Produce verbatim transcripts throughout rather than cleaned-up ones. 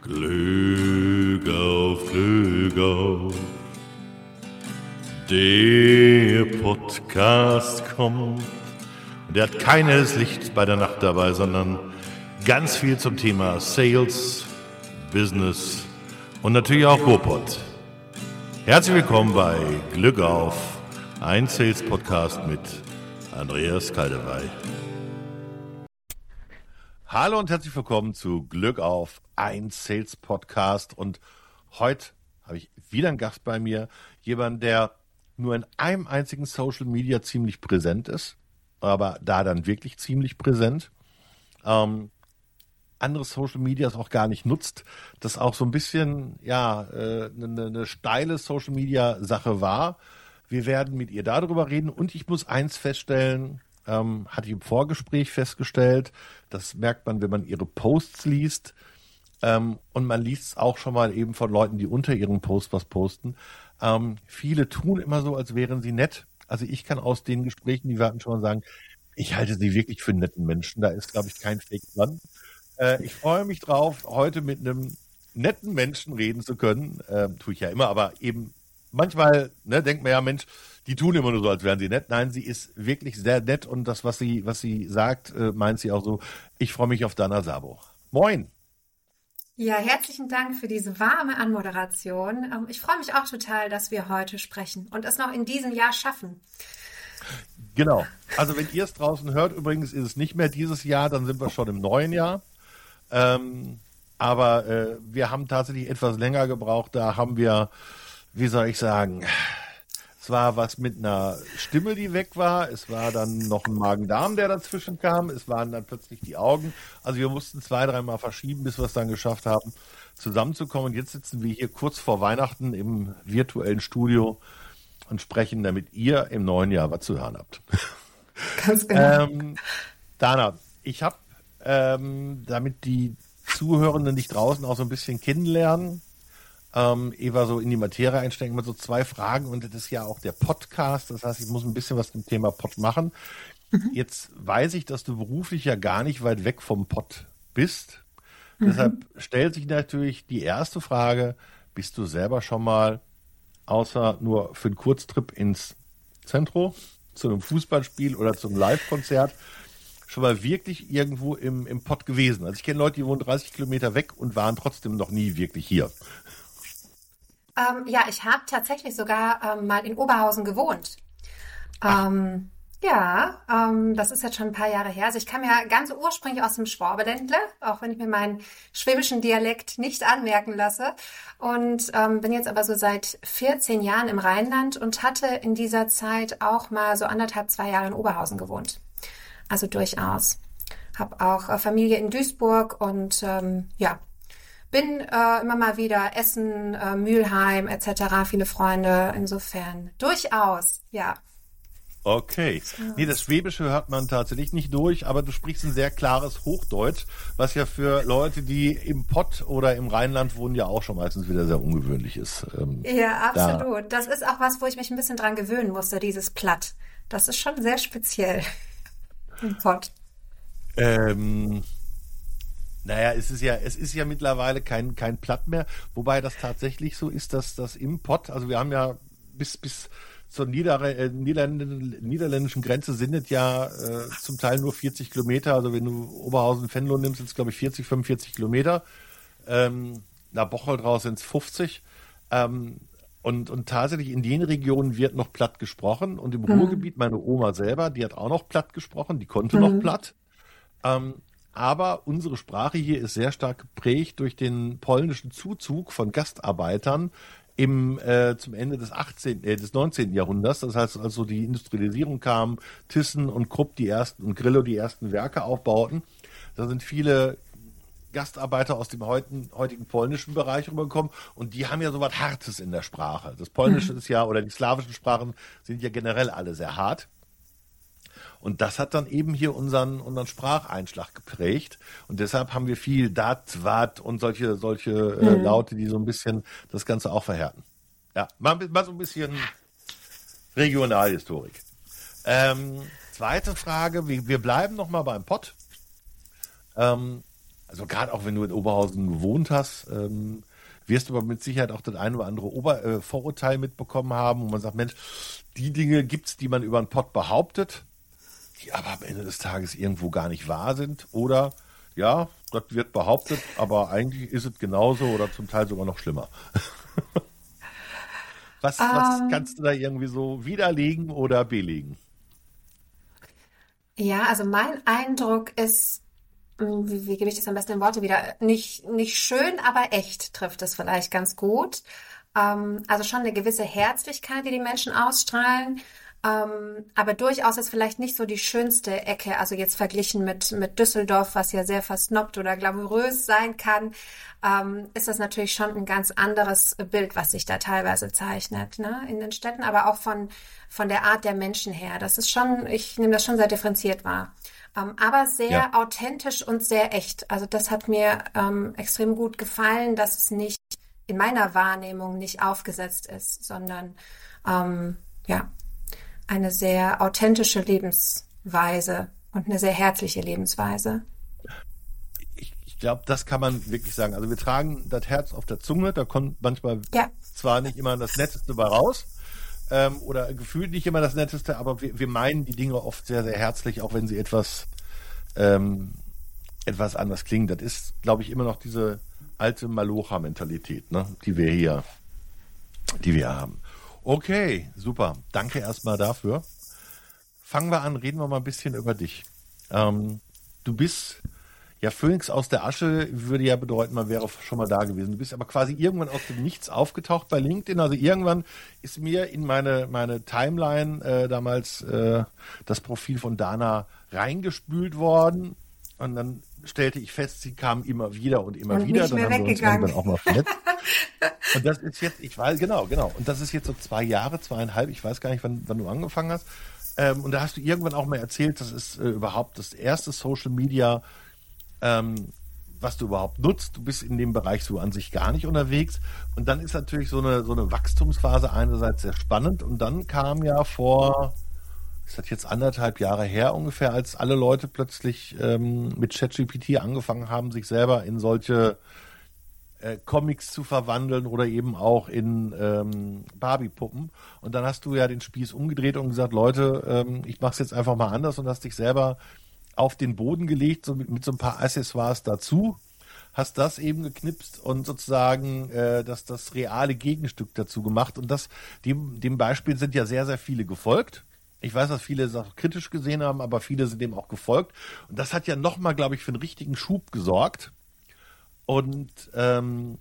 Glück auf, Glück auf, der Podcast kommt. Und der hat keines Licht bei der Nacht dabei, sondern ganz viel zum Thema Sales, Business und natürlich auch Ruhrpott. Herzlich willkommen bei Glück auf, ein Sales-Podcast mit Andreas Kaldewey. Hallo und herzlich willkommen zu Glück auf, ein Sales-Podcast. Und heute habe ich wieder einen Gast bei mir, jemand, der nur in einem einzigen Social Media ziemlich präsent ist, aber da dann wirklich ziemlich präsent. Ähm, andere Social Medias auch gar nicht nutzt, das auch so ein bisschen ja äh, eine, eine steile Social Media Sache war. Wir werden mit ihr darüber reden und ich muss eins feststellen, ähm, hatte ich im Vorgespräch festgestellt, das merkt man, wenn man ihre Posts liest, ähm, und man liest es auch schon mal eben von Leuten, die unter ihren Posts was posten. Ähm, viele tun immer so, als wären sie nett. Also ich kann aus den Gesprächen, die wir hatten, schon mal sagen, ich halte sie wirklich für einen netten Menschen. Da ist, glaube ich, kein Fake dran. Äh, ich freue mich drauf, heute mit einem netten Menschen reden zu können. Ähm, tue ich ja immer, aber eben manchmal ne, denkt man ja, Mensch, die tun immer nur so, als wären sie nett. Nein, sie ist wirklich sehr nett und das, was sie, was sie sagt, äh, meint sie auch so. Ich freue mich auf Dana Sabo. Moin. Ja, herzlichen Dank für diese warme Anmoderation. Ähm, Ich freue mich auch total, dass wir heute sprechen und es noch in diesem Jahr schaffen. Genau. Also wenn ihr es draußen hört, übrigens ist es nicht mehr dieses Jahr, dann sind wir schon im neuen Jahr. Ähm, aber äh, wir haben tatsächlich etwas länger gebraucht. Da haben wir, wie soll ich sagen, es war was mit einer Stimme, die weg war. Es war dann noch ein Magen-Darm, der dazwischen kam. Es waren dann plötzlich die Augen. Also wir mussten zwei, dreimal verschieben, bis wir es dann geschafft haben, zusammenzukommen. Und jetzt sitzen wir hier kurz vor Weihnachten im virtuellen Studio und sprechen, damit ihr im neuen Jahr was zu hören habt. Ganz genau. ähm, Dana, ich habe, ähm, damit die Zuhörenden dich draußen auch so ein bisschen kennenlernen, ähm, Eva so in die Materie einsteigen, mit so zwei Fragen. Und das ist ja auch der Podcast. Das heißt, ich muss ein bisschen was zum Thema Pod machen. Jetzt weiß ich, dass du beruflich ja gar nicht weit weg vom Pod bist. Mhm. Deshalb stellt sich natürlich die erste Frage, bist du selber schon mal außer nur für einen Kurztrip ins Zentrum, zu einem Fußballspiel oder zum Live-Konzert, schon mal wirklich irgendwo im, im Pott gewesen? Also ich kenne Leute, die wohnen dreißig Kilometer weg und waren trotzdem noch nie wirklich hier. Ähm, ja, ich habe tatsächlich sogar ähm, mal in Oberhausen gewohnt. Ähm, ja, ähm, das ist jetzt schon ein paar Jahre her. Also ich kam ja ganz ursprünglich aus dem Schwabenländle, auch wenn ich mir meinen schwäbischen Dialekt nicht anmerken lasse. Und ähm, bin jetzt aber so seit vierzehn Jahren im Rheinland und hatte in dieser Zeit auch mal so anderthalb, zwei Jahre in Oberhausen gewohnt. Also durchaus. Habe auch äh, Familie in Duisburg und ähm, ja, bin äh, immer mal wieder Essen, äh, Mülheim et cetera. Viele Freunde. Insofern durchaus, ja. Okay. Nee, das Schwäbische hört man tatsächlich nicht durch, aber du sprichst ein sehr klares Hochdeutsch, was ja für Leute, die im Pott oder im Rheinland wohnen, ja auch schon meistens wieder sehr ungewöhnlich ist. Ähm, Ja, da, absolut. Das ist auch was, wo ich mich ein bisschen dran gewöhnen musste, dieses Platt. Das ist schon sehr speziell im Pott. ähm, naja, es ist ja, es ist ja mittlerweile kein, kein Platt mehr, wobei das tatsächlich so ist, dass das im Pott, also wir haben ja bis, bis zur Nieder äh, Niederländ niederländischen Grenze sind es ja äh, zum Teil nur vierzig Kilometer, also wenn du Oberhausen-Venlo nimmst, sind es glaube ich vierzig, fünfundvierzig Kilometer, ähm, nach Bocholt raus sind es fünfzig, ähm, und, und tatsächlich in den Regionen wird noch Platt gesprochen und im Mhm. Ruhrgebiet, meine Oma selber, die hat auch noch Platt gesprochen, die konnte noch Mhm. Platt. Ähm, aber unsere Sprache hier ist sehr stark geprägt durch den polnischen Zuzug von Gastarbeitern im, äh, zum Ende des achtzehnten, äh, des neunzehnten Jahrhunderts. Das heißt, als so die Industrialisierung kam, Thyssen und Krupp die ersten und Grillo die ersten Werke aufbauten, da sind viele Gastarbeiter aus dem heutigen, heutigen polnischen Bereich rübergekommen und die haben ja so was Hartes in der Sprache. Das Polnische Mhm. ist ja, oder die slawischen Sprachen sind ja generell alle sehr hart. Und das hat dann eben hier unseren, unseren Spracheinschlag geprägt. Und deshalb haben wir viel dat, wat und solche, solche äh, Mhm. Laute, die so ein bisschen das Ganze auch verhärten. Ja, mal, mal so ein bisschen Regionalhistorik. Ähm, zweite Frage, wir, wir bleiben noch mal beim Pott. Ähm, Also gerade auch wenn du in Oberhausen gewohnt hast, ähm, wirst du aber mit Sicherheit auch das ein oder andere Ober äh, Vorurteil mitbekommen haben, wo man sagt, Mensch, die Dinge gibt's, die man über einen Pott behauptet, die aber am Ende des Tages irgendwo gar nicht wahr sind. Oder, ja, das wird behauptet, aber eigentlich ist es genauso oder zum Teil sogar noch schlimmer. Was, was Ähm, kannst du da irgendwie so widerlegen oder belegen? ja, also mein Eindruck ist, hm, wie, wie gebe ich das am besten in Worte wieder? Nicht, nicht schön, aber echt trifft es vielleicht ganz gut. Ähm, also schon eine gewisse Herzlichkeit, die die Menschen ausstrahlen. Ähm, aber durchaus ist vielleicht nicht so die schönste Ecke, also jetzt verglichen mit, mit Düsseldorf, was ja sehr versnobbt oder glamourös sein kann, ähm, ist das natürlich schon ein ganz anderes Bild, was sich da teilweise zeichnet, ne, in den Städten, aber auch von, von der Art der Menschen her. Das ist schon, ich nehme das schon sehr differenziert wahr. Ähm, aber Ja, sehr authentisch und sehr echt. Also das hat mir ähm, extrem gut gefallen, dass es nicht in meiner Wahrnehmung nicht aufgesetzt ist, sondern ähm, ja, eine sehr authentische Lebensweise und eine sehr herzliche Lebensweise. ich, ich glaube, das kann man wirklich sagen. Also wir tragen das Herz auf der Zunge, da kommt manchmal Ja, zwar nicht immer das Netteste bei raus, ähm, oder gefühlt nicht immer das Netteste, aber wir, wir meinen die Dinge oft sehr, sehr herzlich, auch wenn sie etwas, ähm, etwas anders klingen. Das ist, glaube ich, immer noch diese alte Malocha-Mentalität, ne, die wir hier, die wir haben. Okay, super. Danke erstmal dafür. Fangen wir an, reden wir mal ein bisschen über dich. Ähm, du bist ja Phönix aus der Asche, würde ja bedeuten, man wäre schon mal da gewesen. Du bist aber quasi irgendwann aus dem Nichts aufgetaucht bei LinkedIn. Also irgendwann ist mir in meine, meine Timeline äh, damals äh, das Profil von Dana reingespült worden. Und dann stellte ich fest, sie kam immer wieder und immer und wieder. nicht Dann mehr haben wir uns weggegangen. irgendwann auch mal vernetzt. Und das ist jetzt, ich weiß, genau, genau. Und das ist jetzt so zwei Jahre, zweieinhalb, ich weiß gar nicht, wann, wann du angefangen hast. Ähm, und da hast du irgendwann auch mal erzählt, das ist äh, überhaupt das erste Social Media, ähm, was du überhaupt nutzt. Du bist in dem Bereich so an sich gar nicht unterwegs. Und dann ist natürlich so eine, so eine Wachstumsphase einerseits sehr spannend. Und dann kam ja vor, ist das jetzt anderthalb Jahre her ungefähr, als alle Leute plötzlich ähm, mit ChatGPT angefangen haben, sich selber in solche äh, Comics zu verwandeln oder eben auch in ähm, Barbie-Puppen. Und dann hast du ja den Spieß umgedreht und gesagt, Leute, ähm, ich mache es jetzt einfach mal anders und hast dich selber auf den Boden gelegt, so mit, mit so ein paar Accessoires dazu, hast das eben geknipst und sozusagen äh, das, das reale Gegenstück dazu gemacht. Und das, dem, dem Beispiel sind ja sehr, sehr viele gefolgt. Ich weiß, dass viele es auch kritisch gesehen haben, aber viele sind dem auch gefolgt. Und das hat ja nochmal, glaube ich, für einen richtigen Schub gesorgt. Und ähm,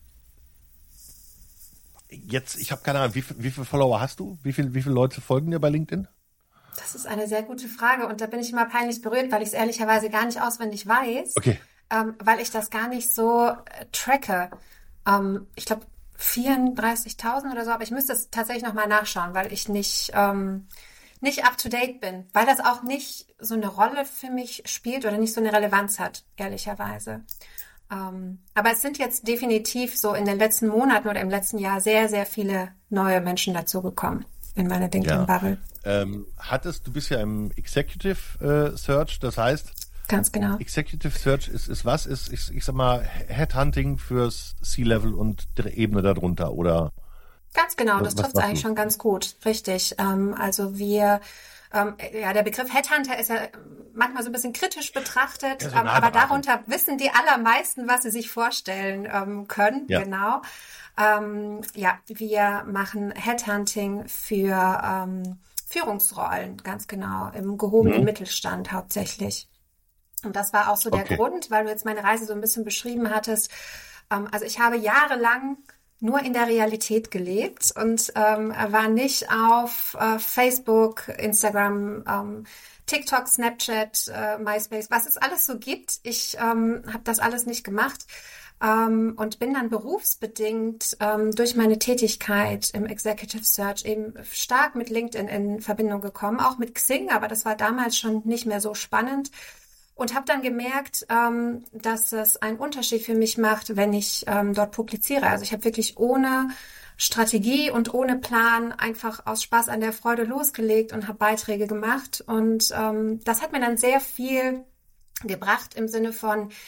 jetzt, ich habe keine Ahnung, wie, viel- wie viele Follower hast du? Wie viel, wie viele Leute folgen dir bei LinkedIn? Das ist eine sehr gute Frage und da bin ich immer peinlich berührt, weil ich es ehrlicherweise gar nicht auswendig weiß, Okay. ähm, weil ich das gar nicht so äh, tracke. Ähm, ich glaube vierunddreißigtausend oder so, aber ich müsste es tatsächlich nochmal nachschauen, weil ich nicht, ähm, nicht up to date bin, weil das auch nicht so eine Rolle für mich spielt oder nicht so eine Relevanz hat, ehrlicherweise. Ähm, aber es sind jetzt definitiv so in den letzten Monaten oder im letzten Jahr sehr, sehr viele neue Menschen dazugekommen in meine Ja. LinkedIn-Bubble. Ähm, hattest, du bist ja im Executive äh, Search, das heißt, Ganz genau. Executive Search ist, ist was? Ist, ich, ich sag mal, Headhunting fürs C-Level und der Ebene darunter oder Ganz genau, was, das was trifft es machst eigentlich du? schon ganz gut. Richtig. Ähm, also wir, ähm, ja, der Begriff Headhunter ist ja manchmal so ein bisschen kritisch betrachtet, ähm, aber Personalberatung. darunter wissen die allermeisten, was sie sich vorstellen ähm, können. Ja. Genau. Ähm, ja, wir machen Headhunting für ähm, Führungsrollen, ganz genau, im gehobenen Mhm. Mittelstand hauptsächlich. Und das war auch so der Okay. Grund, weil du jetzt meine Reise so ein bisschen beschrieben hattest. Ähm, also ich habe jahrelang nur in der Realität gelebt und ähm, war nicht auf äh, Facebook, Instagram, ähm, TikTok, Snapchat, äh, MySpace, was es alles so gibt. Ich ähm, habe das alles nicht gemacht ähm, und bin dann berufsbedingt ähm, durch meine Tätigkeit im Executive Search eben stark mit LinkedIn in Verbindung gekommen, auch mit Xing, aber das war damals schon nicht mehr so spannend. Und habe dann gemerkt, ähm, dass es einen Unterschied für mich macht, wenn ich ähm, dort publiziere. Also ich habe wirklich ohne Strategie und ohne Plan einfach aus Spaß an der Freude losgelegt und habe Beiträge gemacht. Und ähm, das hat mir dann sehr viel gebracht im Sinne von,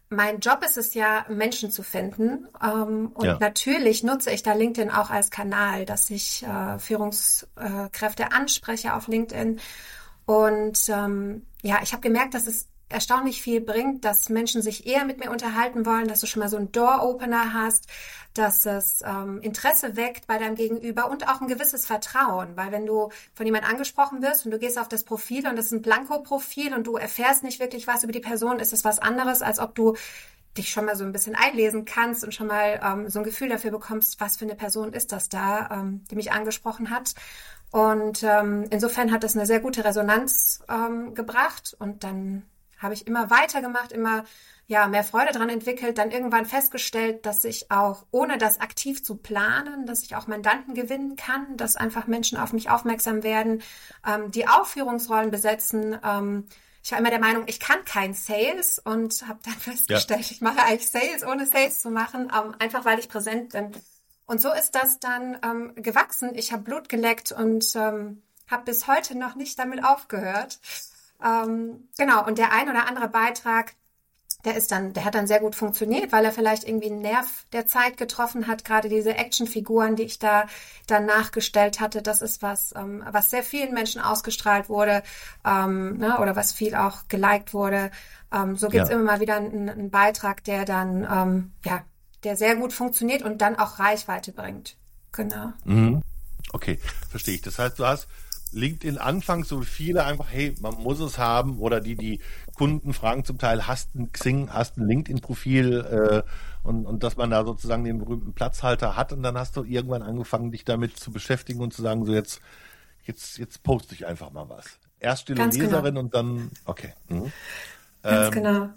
mein Job ist es ja, Menschen zu finden. Ähm, und Ja. natürlich nutze ich da LinkedIn auch als Kanal, dass ich äh, Führungskräfte anspreche auf LinkedIn. Und ähm, ja, ich habe gemerkt, dass es erstaunlich viel bringt, dass Menschen sich eher mit mir unterhalten wollen, dass du schon mal so einen Door-Opener hast, dass es ähm, Interesse weckt bei deinem Gegenüber und auch ein gewisses Vertrauen. Weil wenn du von jemand angesprochen wirst und du gehst auf das Profil und das ist ein Blanko-Profil und du erfährst nicht wirklich was über die Person, ist es was anderes, als ob du dich schon mal so ein bisschen einlesen kannst und schon mal ähm, so ein Gefühl dafür bekommst, was für eine Person ist das da, ähm, die mich angesprochen hat. Und ähm, insofern hat das eine sehr gute Resonanz ähm, gebracht und dann habe ich immer weitergemacht, immer ja mehr Freude dran entwickelt, dann irgendwann festgestellt, dass ich auch, ohne das aktiv zu planen, dass ich auch Mandanten gewinnen kann, dass einfach Menschen auf mich aufmerksam werden, ähm, die auch Führungsrollen besetzen. Ähm, ich war immer der Meinung, ich kann kein Sales und habe dann festgestellt, ja. ich mache eigentlich Sales, ohne Sales zu machen, ähm, einfach weil ich präsent bin. Und so ist das dann ähm, gewachsen. Ich habe Blut geleckt und ähm, habe bis heute noch nicht damit aufgehört. Ähm, genau, und der ein oder andere Beitrag, der ist dann, der hat dann sehr gut funktioniert, weil er vielleicht irgendwie einen Nerv der Zeit getroffen hat. Gerade diese Actionfiguren, die ich da dann nachgestellt hatte, das ist was, ähm, was sehr vielen Menschen ausgestrahlt wurde, ähm, ne, oder was viel auch geliked wurde. Ähm, so gibt's Ja. immer mal wieder einen, einen Beitrag, der dann, ähm, ja, der sehr gut funktioniert und dann auch Reichweite bringt. Genau. Mhm. Okay, verstehe ich. Das heißt, du hast LinkedIn anfangs so viele einfach, hey, man muss es haben, oder die, die Kunden fragen zum Teil, hast ein Xing, hast ein LinkedIn-Profil äh, und, und dass man da sozusagen den berühmten Platzhalter hat, und dann hast du irgendwann angefangen, dich damit zu beschäftigen und zu sagen, so jetzt, jetzt, jetzt poste ich einfach mal was. Erst stille Ganz Leserin genau. und dann, okay. Mhm. Ganz Ähm, genau.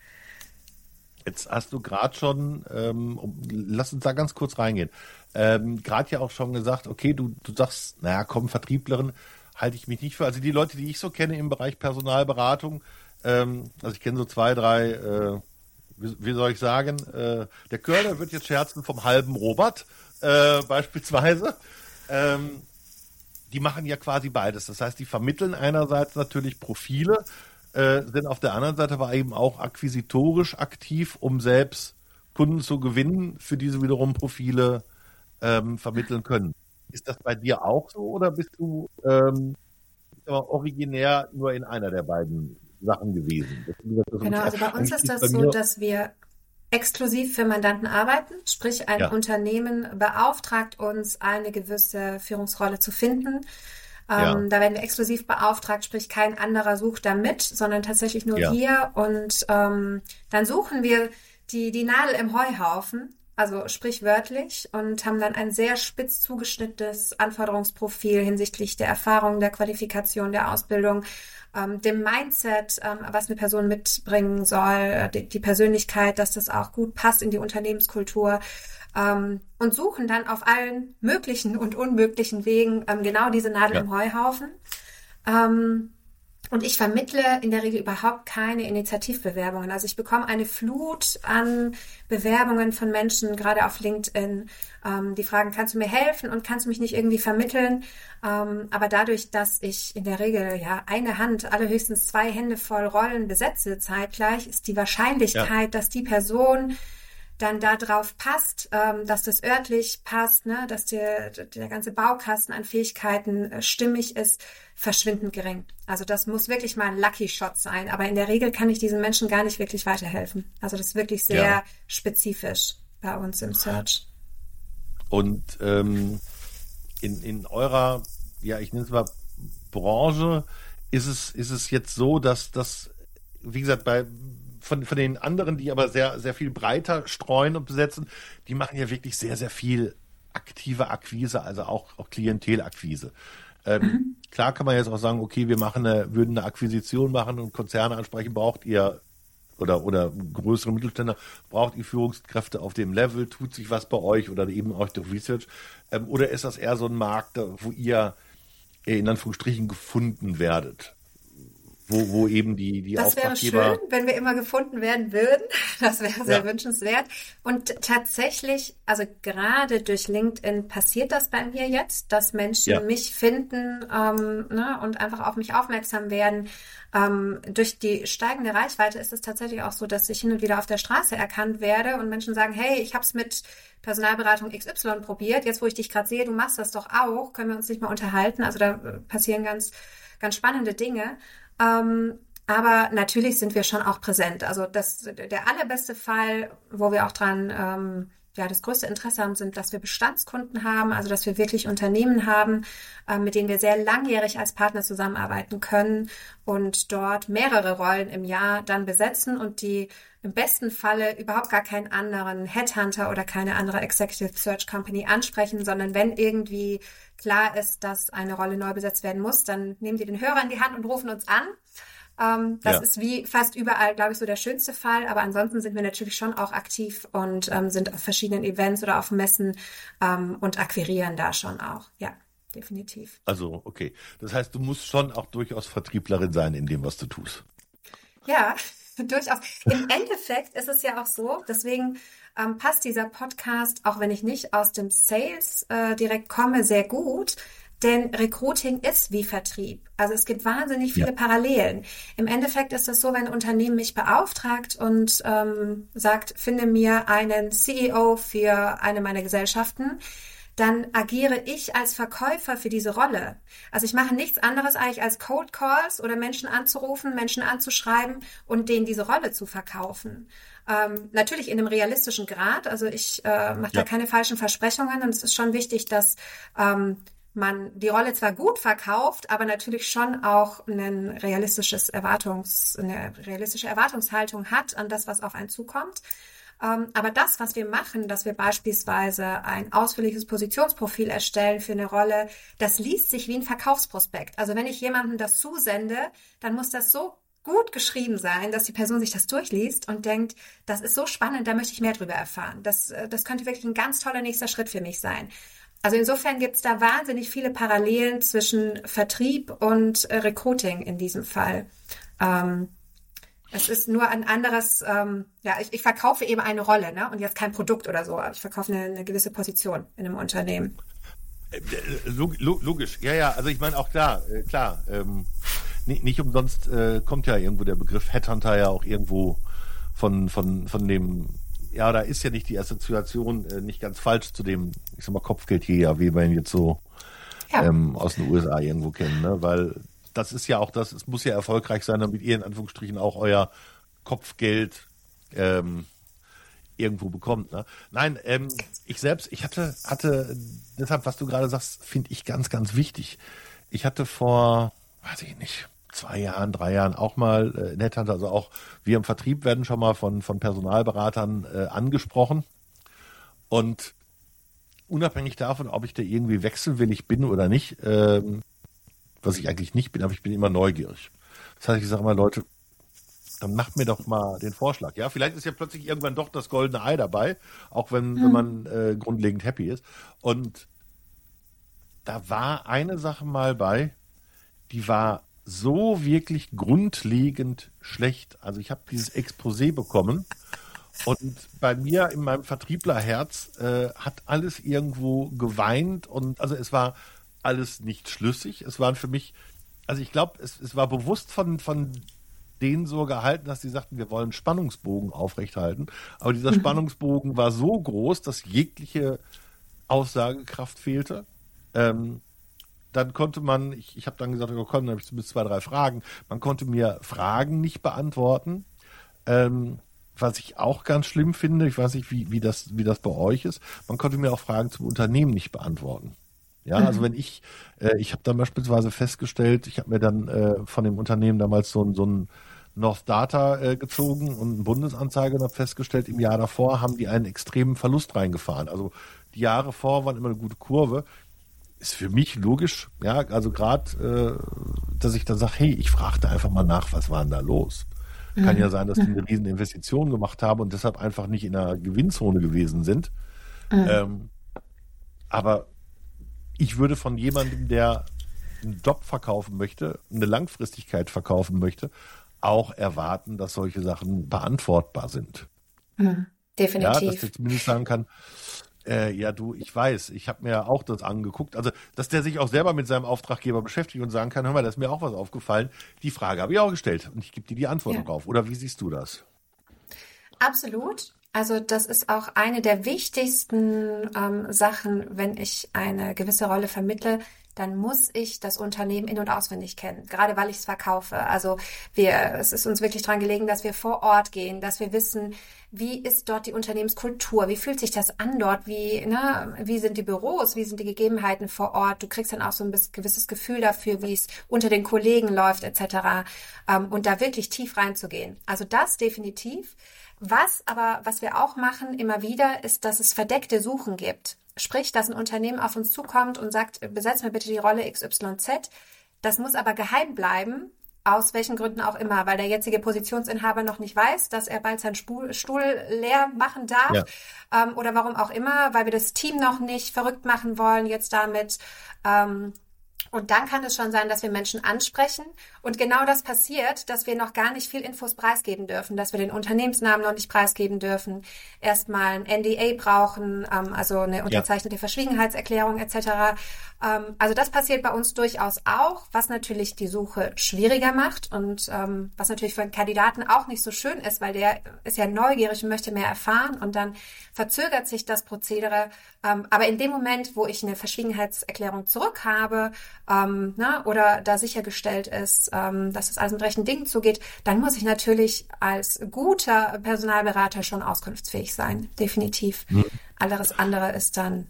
Jetzt hast du gerade schon, ähm, um- lass uns da ganz kurz reingehen, ähm, gerade ja auch schon gesagt, okay, du, du sagst, naja, komm, Vertrieblerin halte ich mich nicht für. Also die Leute, die ich so kenne im Bereich Personalberatung, ähm, also ich kenne so zwei, drei, äh, wie, wie soll ich sagen, äh, der Körner wird jetzt scherzen vom halben Robert, äh, beispielsweise. Ähm, die machen ja quasi beides. Das heißt, die vermitteln einerseits natürlich Profile, äh, sind auf der anderen Seite aber eben auch akquisitorisch aktiv, um selbst Kunden zu gewinnen, für diese wiederum Profile ähm, vermitteln können. Ist das bei dir auch so, oder bist du ähm, originär nur in einer der beiden Sachen gewesen? Das, das, Genau, also bei das, uns eigentlich ist ist das bei so, mir, dass wir exklusiv für Mandanten arbeiten, sprich ein ja, Unternehmen beauftragt uns, eine gewisse Führungsrolle zu finden. ja, Ähm, da werden wir exklusiv beauftragt, sprich kein anderer sucht da mit, sondern tatsächlich nur ja, wir. Und ähm, dann suchen wir die, die Nadel im Heuhaufen, also sprichwörtlich, und haben dann ein sehr spitz zugeschnittenes Anforderungsprofil hinsichtlich der Erfahrung, der Qualifikation, der Ausbildung, ähm, dem Mindset, ähm, was eine Person mitbringen soll, äh, die, die Persönlichkeit, dass das auch gut passt in die Unternehmenskultur, ähm, und suchen dann auf allen möglichen und unmöglichen Wegen ähm, genau diese Nadel ja, im Heuhaufen. Ähm, und ich vermittle in der Regel überhaupt keine Initiativbewerbungen. Also ich bekomme eine Flut an Bewerbungen von Menschen, gerade auf LinkedIn, ähm, die fragen, kannst du mir helfen und kannst du mich nicht irgendwie vermitteln? Ähm, aber dadurch, dass ich in der Regel ja eine Hand, allerhöchstens zwei Hände voll Rollen besetze zeitgleich, ist die ja, Wahrscheinlichkeit, dass die Person dann da drauf passt, ähm, dass das örtlich passt, ne, dass der, der ganze Baukasten an Fähigkeiten äh, stimmig ist, verschwindend gering. Also das muss wirklich mal ein Lucky Shot sein. Aber in der Regel kann ich diesen Menschen gar nicht wirklich weiterhelfen. Also das ist wirklich ja. sehr spezifisch bei uns im Search. Und ähm, in, in eurer, ja, ich nenne es mal Branche, ist es, ist es jetzt so, dass das, wie gesagt, bei von, von den anderen, die aber sehr, sehr viel breiter streuen und besetzen, die machen ja wirklich sehr, sehr viel aktive Akquise, also auch, auch Klientelakquise. Ähm, Mhm. klar kann man jetzt auch sagen, okay, wir machen eine, würden eine Akquisition machen und Konzerne ansprechen, braucht ihr oder, oder größere Mittelständler, braucht ihr Führungskräfte auf dem Level, tut sich was bei euch oder eben euch durch Research? Ähm, oder ist das eher so ein Markt, wo ihr in Anführungsstrichen gefunden werdet? wo, wo eben die, die Das wäre Auftraggeber... schön, wenn wir immer gefunden werden würden. Das wäre sehr Ja. wünschenswert. Und tatsächlich, also gerade durch LinkedIn passiert das bei mir jetzt, dass Menschen Ja. mich finden ähm, ne, und einfach auf mich aufmerksam werden. Ähm, durch die steigende Reichweite ist es tatsächlich auch so, dass ich hin und wieder auf der Straße erkannt werde und Menschen sagen, hey, ich habe es mit Personalberatung X Y probiert. Jetzt, wo ich dich gerade sehe, du machst das doch auch. Können wir uns nicht mal unterhalten? Also da äh, passieren ganz, ganz spannende Dinge. Ähm, aber natürlich sind wir schon auch präsent. Also das, der allerbeste Fall, wo wir auch dran, ähm, ja, das größte Interesse haben, sind, dass wir Bestandskunden haben, also dass wir wirklich Unternehmen haben, äh, mit denen wir sehr langjährig als Partner zusammenarbeiten können und dort mehrere Rollen im Jahr dann besetzen und die im besten Falle überhaupt gar keinen anderen Headhunter oder keine andere Executive Search Company ansprechen, sondern wenn irgendwie klar ist, dass eine Rolle neu besetzt werden muss, dann nehmen die den Hörer in die Hand und rufen uns an. Ähm, das Ja. ist wie fast überall, glaube ich, so der schönste Fall. Aber ansonsten sind wir natürlich schon auch aktiv und ähm, sind auf verschiedenen Events oder auf Messen ähm, und akquirieren da schon auch. Ja, definitiv. Also, okay. Das heißt, du musst schon auch durchaus Vertrieblerin sein in dem, was du tust. Ja, durchaus. Im Endeffekt ist es ja auch so, deswegen ähm, passt dieser Podcast, auch wenn ich nicht aus dem Sales äh, direkt komme, sehr gut. Denn Recruiting ist wie Vertrieb. Also es gibt wahnsinnig viele Ja. Parallelen. Im Endeffekt ist es so, wenn ein Unternehmen mich beauftragt und ähm, sagt, finde mir einen C E O für eine meiner Gesellschaften, dann agiere ich als Verkäufer für diese Rolle. Also ich mache nichts anderes eigentlich als Cold Calls oder Menschen anzurufen, Menschen anzuschreiben und denen diese Rolle zu verkaufen. Ähm, natürlich in einem realistischen Grad. Also ich äh, mache da Ja. keine falschen Versprechungen und es ist schon wichtig, dass ähm, man die Rolle zwar gut verkauft, aber natürlich schon auch ein realistisches Erwartungs, eine realistische Erwartungshaltung hat an das, was auf einen zukommt. Ähm, aber das, was wir machen, dass wir beispielsweise ein ausführliches Positionsprofil erstellen für eine Rolle, das liest sich wie ein Verkaufsprospekt. Also wenn ich jemandem das zusende, dann muss das so gut geschrieben sein, dass die Person sich das durchliest und denkt, das ist so spannend, da möchte ich mehr drüber erfahren. Das, das könnte wirklich ein ganz toller nächster Schritt für mich sein. Also insofern gibt es da wahnsinnig viele Parallelen zwischen Vertrieb und äh, Recruiting in diesem Fall. Ähm, es ist nur ein anderes, ähm, ja, ich, ich verkaufe eben eine Rolle, ne? Und jetzt kein Produkt oder so, aber ich verkaufe eine, eine gewisse Position in einem Unternehmen. Äh, log- log- Logisch, ja, ja, also ich meine auch da, äh, klar, ähm, nicht, nicht umsonst äh, kommt ja irgendwo der Begriff Headhunter ja auch irgendwo von, von, von dem, ja, da ist ja nicht die Assoziation äh, nicht ganz falsch zu dem, ich sag mal, Kopfgeldjäger, wie wir ihn jetzt so Ja. ähm, aus den U S A irgendwo kennen, ne? Weil das ist ja auch das, es muss ja erfolgreich sein, damit ihr in Anführungsstrichen auch euer Kopfgeld ähm, irgendwo bekommt. Ne? Nein, ähm, ich selbst, ich hatte, hatte, deshalb, was du gerade sagst, finde ich ganz, ganz wichtig. Ich hatte vor, weiß ich nicht, zwei Jahren, drei Jahren auch mal äh, in Headhunter, also auch wir im Vertrieb werden schon mal von, von Personalberatern äh, angesprochen. Und unabhängig davon, ob ich da irgendwie wechselwillig bin oder nicht, ähm, was ich eigentlich nicht bin, aber ich bin immer neugierig. Das heißt, ich sage mal, Leute, dann macht mir doch mal den Vorschlag. Ja, vielleicht ist ja plötzlich irgendwann doch das goldene Ei dabei, auch wenn, mhm. wenn man äh, grundlegend happy ist. Und da war eine Sache mal bei, die war so wirklich grundlegend schlecht. Also ich habe dieses Exposé bekommen und bei mir in meinem Vertrieblerherz äh, hat alles irgendwo geweint und also es war alles nicht schlüssig. Es waren für mich, also ich glaube, es, es war bewusst von, von denen so gehalten, dass sie sagten, wir wollen Spannungsbogen aufrechthalten. Aber dieser mhm. Spannungsbogen war so groß, dass jegliche Aussagekraft fehlte. Ähm, dann konnte man, ich, ich habe dann gesagt, oh, komm, dann habe ich zumindest zwei, drei Fragen. Man konnte mir Fragen nicht beantworten. Ähm, was ich auch ganz schlimm finde, ich weiß nicht, wie, wie, das, wie das bei euch ist, man konnte mir auch Fragen zum Unternehmen nicht beantworten. Ja, also wenn ich, äh, ich habe dann beispielsweise festgestellt, ich habe mir dann äh, von dem Unternehmen damals so, so ein North Data äh, gezogen und eine Bundesanzeige und habe festgestellt, im Jahr davor haben die einen extremen Verlust reingefahren. Also die Jahre vor waren immer eine gute Kurve. Ist für mich logisch, ja, also gerade, äh, dass ich dann sage, hey, ich frage da einfach mal nach, was war denn da los? Mhm. Kann ja sein, dass die eine riesen Investition gemacht haben und deshalb einfach nicht in einer Gewinnzone gewesen sind. Mhm. Ähm, aber ich würde von jemandem, der einen Job verkaufen möchte, eine Langfristigkeit verkaufen möchte, auch erwarten, dass solche Sachen beantwortbar sind. Mhm. Definitiv. Ja, dass der zumindest sagen kann, äh, ja du, ich weiß, ich habe mir auch das angeguckt. Also, dass der sich auch selber mit seinem Auftraggeber beschäftigt und sagen kann, hör mal, da ist mir auch was aufgefallen. Die Frage habe ich auch gestellt und ich gebe dir die Antwort Ja. drauf. Oder wie siehst du das? Absolut. Also das ist auch eine der wichtigsten ähm, Sachen, wenn ich eine gewisse Rolle vermittle, dann muss ich das Unternehmen in- und auswendig kennen, gerade weil ich es verkaufe. Also wir, es ist uns wirklich dran gelegen, dass wir vor Ort gehen, dass wir wissen, wie ist dort die Unternehmenskultur, wie fühlt sich das an dort, wie, ne, wie sind die Büros, wie sind die Gegebenheiten vor Ort. Du kriegst dann auch so ein bis- gewisses Gefühl dafür, wie es unter den Kollegen läuft et cetera. Ähm, und da wirklich tief reinzugehen. Also das definitiv. Was aber, was wir auch machen immer wieder, ist, dass es verdeckte Suchen gibt. Sprich, dass ein Unternehmen auf uns zukommt und sagt, besetz mir bitte die Rolle X Y Z. Das muss aber geheim bleiben, aus welchen Gründen auch immer, weil der jetzige Positionsinhaber noch nicht weiß, dass er bald seinen Stuhl, Stuhl leer machen darf. Ja. Ähm, oder warum auch immer, weil wir das Team noch nicht verrückt machen wollen jetzt damit. Ähm, Und dann kann es schon sein, dass wir Menschen ansprechen und genau das passiert, dass wir noch gar nicht viel Infos preisgeben dürfen, dass wir den Unternehmensnamen noch nicht preisgeben dürfen, erstmal ein N D A brauchen, ähm, also eine unterzeichnete Verschwiegenheitserklärung et cetera. Ähm, also das passiert bei uns durchaus auch, was natürlich die Suche schwieriger macht und ähm, was natürlich für einen Kandidaten auch nicht so schön ist, weil der ist ja neugierig und möchte mehr erfahren und dann verzögert sich das Prozedere. Ähm, aber in dem Moment, wo ich eine Verschwiegenheitserklärung zurück habe, ähm, ne, oder da sichergestellt ist, ähm, dass es alles mit rechten Dingen zugeht, dann muss ich natürlich als guter Personalberater schon auskunftsfähig sein, definitiv. Mhm. Alles andere ist dann,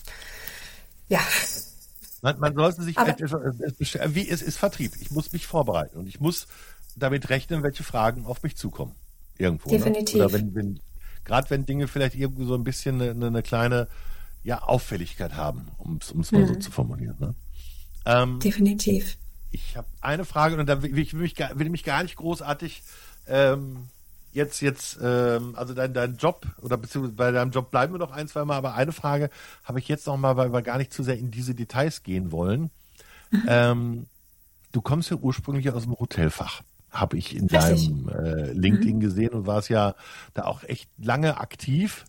ja. Man, man sollte sich, Aber, wie es ist Vertrieb. Ich muss mich vorbereiten und ich muss damit rechnen, welche Fragen auf mich zukommen. Irgendwo. Definitiv. Ne? Oder wenn, wenn, gerade wenn Dinge vielleicht irgendwo so ein bisschen eine, eine kleine, ja, Auffälligkeit haben, um es mal mhm. so zu formulieren. Ne? Ähm, Definitiv. Ich habe eine Frage und da will ich will mich, will mich gar nicht großartig ähm, jetzt, jetzt ähm, also dein, dein Job oder beziehungsweise bei deinem Job bleiben wir noch ein, zwei Mal, aber eine Frage habe ich jetzt noch mal, weil wir gar nicht zu sehr in diese Details gehen wollen. Mhm. Ähm, du kommst ja ursprünglich aus dem Hotelfach, habe ich in Richtig. deinem äh, LinkedIn mhm. gesehen und warst ja da auch echt lange aktiv.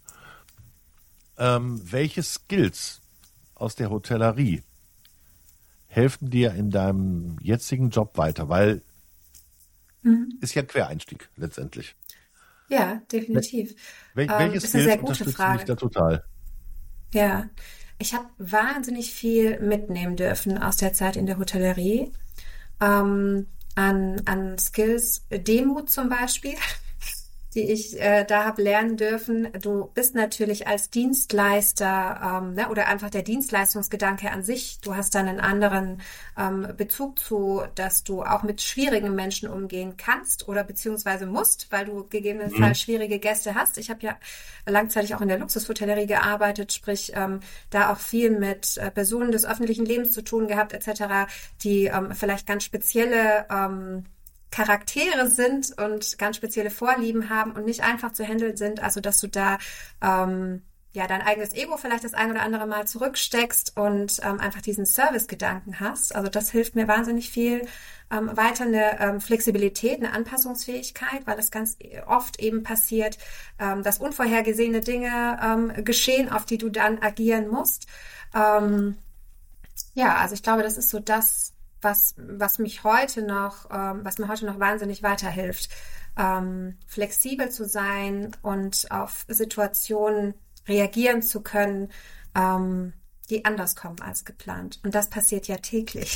Ähm, welche Skills aus der Hotellerie helfen dir in deinem jetzigen Job weiter? Weil mhm. ist ja ein Quereinstieg letztendlich. Ja, definitiv. Wel ähm, welche Skills unterstützen dich da total? Ja, ich habe wahnsinnig viel mitnehmen dürfen aus der Zeit in der Hotellerie. Ähm, an, an Skills, Demut zum Beispiel, die ich äh, da habe lernen dürfen. Du bist natürlich als Dienstleister ähm, ne, oder einfach der Dienstleistungsgedanke an sich. Du hast dann einen anderen ähm, Bezug zu, dass du auch mit schwierigen Menschen umgehen kannst oder beziehungsweise musst, weil du gegebenenfalls mhm. schwierige Gäste hast. Ich habe ja langzeitig auch in der Luxushotellerie gearbeitet, sprich ähm, da auch viel mit äh, Personen des öffentlichen Lebens zu tun gehabt et cetera, die ähm, vielleicht ganz spezielle ähm, Charaktere sind und ganz spezielle Vorlieben haben und nicht einfach zu handeln sind, also dass du da ähm, ja dein eigenes Ego vielleicht das ein oder andere Mal zurücksteckst und ähm, einfach diesen Service-Gedanken hast. Also das hilft mir wahnsinnig viel. Ähm, weiter eine ähm, Flexibilität, eine Anpassungsfähigkeit, weil es ganz oft eben passiert, ähm, dass unvorhergesehene Dinge ähm, geschehen, auf die du dann agieren musst. Ähm, ja, also ich glaube, das ist so das, was, was mich heute noch, ähm, was mir heute noch wahnsinnig weiterhilft, ähm, flexibel zu sein und auf Situationen reagieren zu können, ähm, die anders kommen als geplant. Und das passiert ja täglich.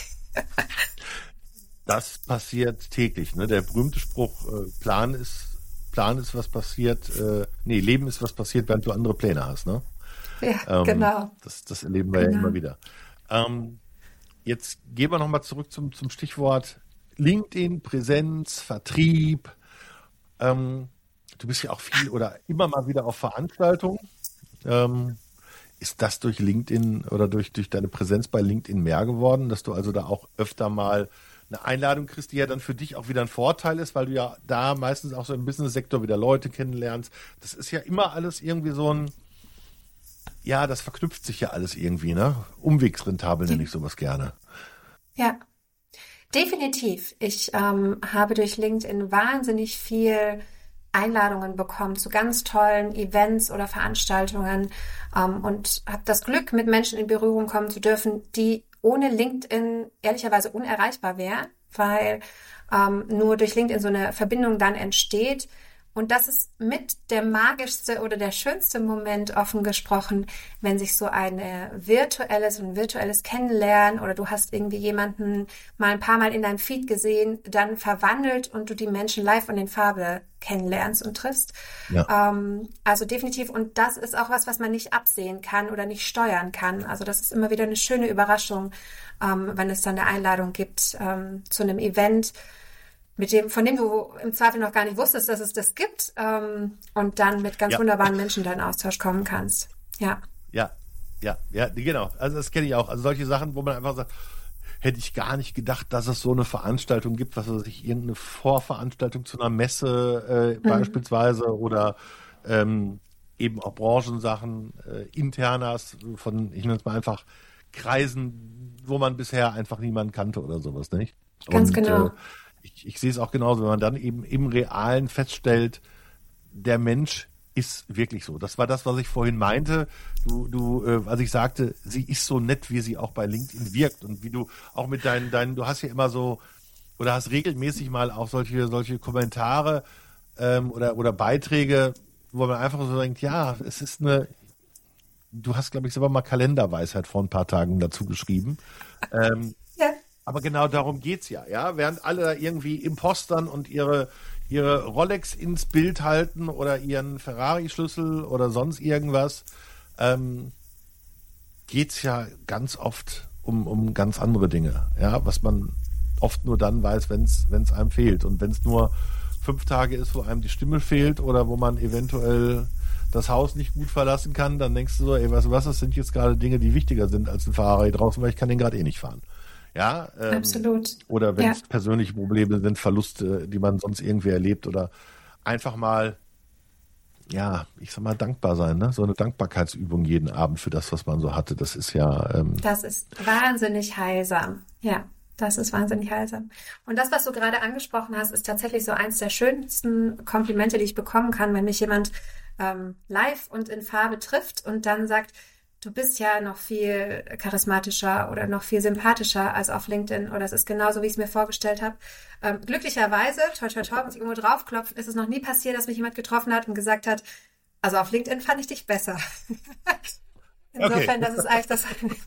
Das passiert täglich, ne? Der berühmte Spruch, äh, Plan ist, Plan ist, was passiert, äh, nee, Leben ist, was passiert, während du andere Pläne hast, ne? Ja, ähm, genau. Das, das erleben wir genau. ja immer wieder. Ähm, Jetzt gehen wir nochmal zurück zum, zum Stichwort LinkedIn, Präsenz, Vertrieb. Ähm, du bist ja auch viel oder immer mal wieder auf Veranstaltungen. Ähm, ist das durch LinkedIn oder durch, durch deine Präsenz bei LinkedIn mehr geworden, dass du also da auch öfter mal eine Einladung kriegst, die ja dann für dich auch wieder ein Vorteil ist, weil du ja da meistens auch so im Business-Sektor wieder Leute kennenlernst. Das ist ja immer alles irgendwie so ein, ja, das verknüpft sich ja alles irgendwie, ne? Umwegsrentabel nenne ich sowas gerne. Ja, definitiv. Ich ähm, habe durch LinkedIn wahnsinnig viel Einladungen bekommen zu ganz tollen Events oder Veranstaltungen ähm, und habe das Glück, mit Menschen in Berührung kommen zu dürfen, die ohne LinkedIn ehrlicherweise unerreichbar wären, weil ähm, nur durch LinkedIn so eine Verbindung dann entsteht. Und das ist mit der magischste oder der schönste Moment, offen gesprochen, wenn sich so eine virtuelle, so ein virtuelles Kennenlernen oder du hast irgendwie jemanden mal ein paar Mal in deinem Feed gesehen, dann verwandelt und du die Menschen live und in Farbe kennenlernst und triffst. Ja. Ähm, also definitiv. Und das ist auch was, was man nicht absehen kann oder nicht steuern kann. Also das ist immer wieder eine schöne Überraschung, ähm, wenn es dann eine Einladung gibt ähm, zu einem Event, mit dem, von dem du im Zweifel noch gar nicht wusstest, dass es das gibt, ähm, und dann mit ganz Ja. wunderbaren Menschen da in Austausch kommen kannst. Ja. Ja, ja, ja, genau. Also das kenne ich auch. Also solche Sachen, wo man einfach sagt, hätte ich gar nicht gedacht, dass es so eine Veranstaltung gibt, was weiß ich, irgendeine Vorveranstaltung zu einer Messe äh, Mhm. beispielsweise oder ähm, eben auch Branchensachen, äh, internas von, ich nenne es mal einfach Kreisen, wo man bisher einfach niemanden kannte oder sowas, nicht? Ganz Und genau. äh, ich, ich sehe es auch genauso, wenn man dann eben im Realen feststellt, der Mensch ist wirklich so. Das war das, was ich vorhin meinte. Du, du, äh, als ich sagte, sie ist so nett, wie sie auch bei LinkedIn wirkt und wie du auch mit deinen, deinen, du hast ja immer so oder hast regelmäßig mal auch solche, solche Kommentare ähm, oder oder Beiträge, wo man einfach so denkt, ja, es ist eine. Du hast, glaube ich, selber mal Kalenderweisheit vor ein paar Tagen dazu geschrieben. Ähm, Ja. aber genau darum geht's ja, ja. Während alle da irgendwie impostern und ihre, ihre Rolex ins Bild halten oder ihren Ferrari-Schlüssel oder sonst irgendwas, ähm, geht's ja ganz oft um, um ganz andere Dinge, ja, was man oft nur dann weiß, wenn's, wenn's einem fehlt. Und wenn's nur fünf Tage ist, wo einem die Stimme fehlt oder wo man eventuell das Haus nicht gut verlassen kann, dann denkst du so, ey, weißt du was, das sind jetzt gerade Dinge, die wichtiger sind als ein Ferrari draußen, weil ich kann den gerade eh nicht fahren. Ja, ähm, Absolut. oder wenn Ja. es persönliche Probleme sind, Verluste, die man sonst irgendwie erlebt oder einfach mal, ja, ich sag mal, dankbar sein, ne? So eine Dankbarkeitsübung jeden Abend für das, was man so hatte. Das ist ja, ähm, Das ist wahnsinnig heilsam. Ja, das ist wahnsinnig heilsam. Und das, was du gerade angesprochen hast, ist tatsächlich so eins der schönsten Komplimente, die ich bekommen kann, wenn mich jemand ähm, live und in Farbe trifft und dann sagt, du bist ja noch viel charismatischer oder noch viel sympathischer als auf LinkedIn oder es ist genauso, wie ich es mir vorgestellt habe. Ähm, glücklicherweise, toi, toi, toi, muss ich irgendwo draufklopfen, ist es noch nie passiert, dass mich jemand getroffen hat und gesagt hat, also auf LinkedIn fand ich dich besser. Insofern, das ist eigentlich das,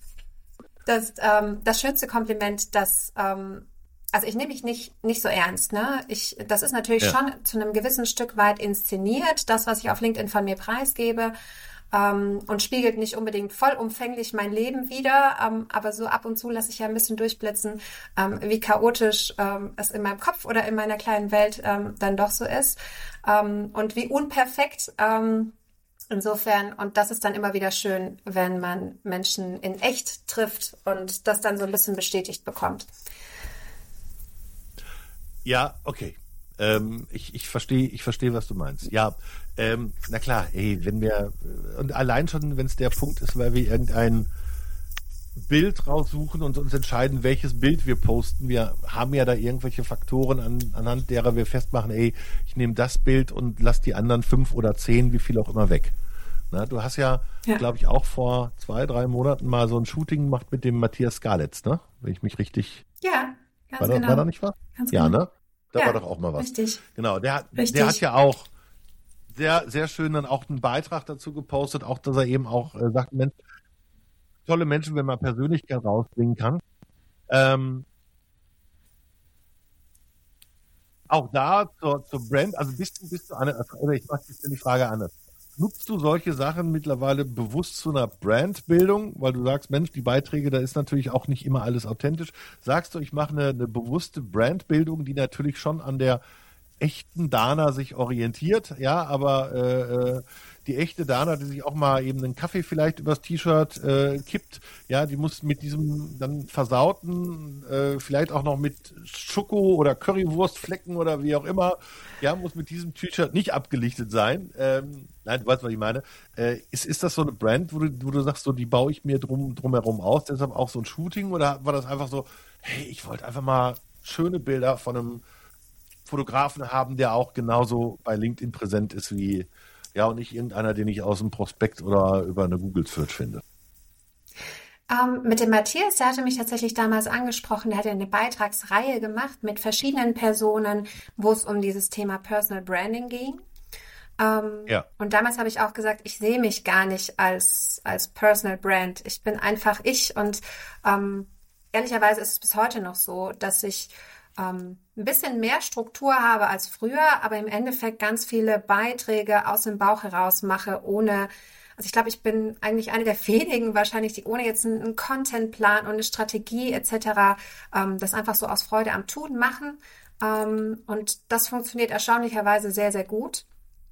das, ähm, das schönste Kompliment, das, ähm, also ich nehme mich nicht, nicht so ernst, ne? Ich, das ist natürlich ja, schon zu einem gewissen Stück weit inszeniert, das, was ich auf LinkedIn von mir preisgebe, ähm, und spiegelt nicht unbedingt vollumfänglich mein Leben wider, ähm, aber so ab und zu lasse ich ja ein bisschen durchblitzen, ähm, wie chaotisch ähm, es in meinem Kopf oder in meiner kleinen Welt ähm, dann doch so ist, ähm, und wie unperfekt. Ähm, insofern, und das ist dann immer wieder schön, wenn man Menschen in echt trifft und das dann so ein bisschen bestätigt bekommt. ja, okay. Ähm, ich ich verstehe, ich verstehe, was du meinst. Ja, ähm, na klar, ey, wenn wir, und allein schon, wenn es der Punkt ist, weil wir irgendein Bild raussuchen und uns entscheiden, welches Bild wir posten. Wir haben ja da irgendwelche Faktoren, an, anhand derer wir festmachen, ey, ich nehme das Bild und lass die anderen fünf oder zehn, wie viel auch immer weg. Na, du hast ja, Ja, glaube ich, auch vor zwei, drei Monaten mal so ein Shooting gemacht mit dem Matthias Skarletz, ne? Wenn ich mich richtig, ja, war ganz da, war da genau, nicht was? ganz Ja, genau. ne? Da war Ja, doch auch mal was. richtig, Genau, der hat, der hat richtig. ja auch sehr, sehr schön dann auch einen Beitrag dazu gepostet, auch dass er eben auch äh, sagt, Mensch, tolle Menschen, wenn man Persönlichkeit rausbringen kann. Ähm, auch da zur, zur Brand, also bist du, bist du eine, oder ich mache jetzt die Frage anders. Nutzt du solche Sachen mittlerweile bewusst zu einer Brandbildung, weil du sagst, Mensch, die Beiträge, da ist natürlich auch nicht immer alles authentisch. Sagst du, ich mache eine, eine bewusste Brandbildung, die natürlich schon an der echten Dana sich orientiert, ja, aber äh, die echte Dana, die sich auch mal eben einen Kaffee vielleicht übers T-Shirt äh, kippt, ja, die muss mit diesem dann versauten, äh, vielleicht auch noch mit Schoko- oder Currywurstflecken oder wie auch immer, ja, muss mit diesem T-Shirt nicht abgelichtet sein. Ähm, nein, du weißt, was ich meine. Äh, ist, ist das so eine Brand, wo du, wo du sagst, so die baue ich mir drum drumherum aus, deshalb auch so ein Shooting, oder war das einfach so, hey, ich wollte einfach mal schöne Bilder von einem Fotografen haben, der auch genauso bei LinkedIn präsent ist wie, ja, und nicht irgendeiner, den ich aus dem Prospekt oder über eine Google-Search finde. Ähm, mit dem Matthias, der hatte mich tatsächlich damals angesprochen, der hat ja eine Beitragsreihe gemacht mit verschiedenen Personen, wo es um dieses Thema Personal Branding ging. Ähm, Ja. und damals habe ich auch gesagt, ich sehe mich gar nicht als, als Personal Brand. Ich bin einfach ich und ähm, ehrlicherweise ist es bis heute noch so, dass ich ähm, ein bisschen mehr Struktur habe als früher, aber im Endeffekt ganz viele Beiträge aus dem Bauch heraus mache, ohne, also ich glaube, ich bin eigentlich eine der wenigen wahrscheinlich, die ohne jetzt einen, einen Contentplan und eine Strategie et cetera ähm, das einfach so aus Freude am Tun machen. Ähm, und das funktioniert erstaunlicherweise sehr, sehr gut.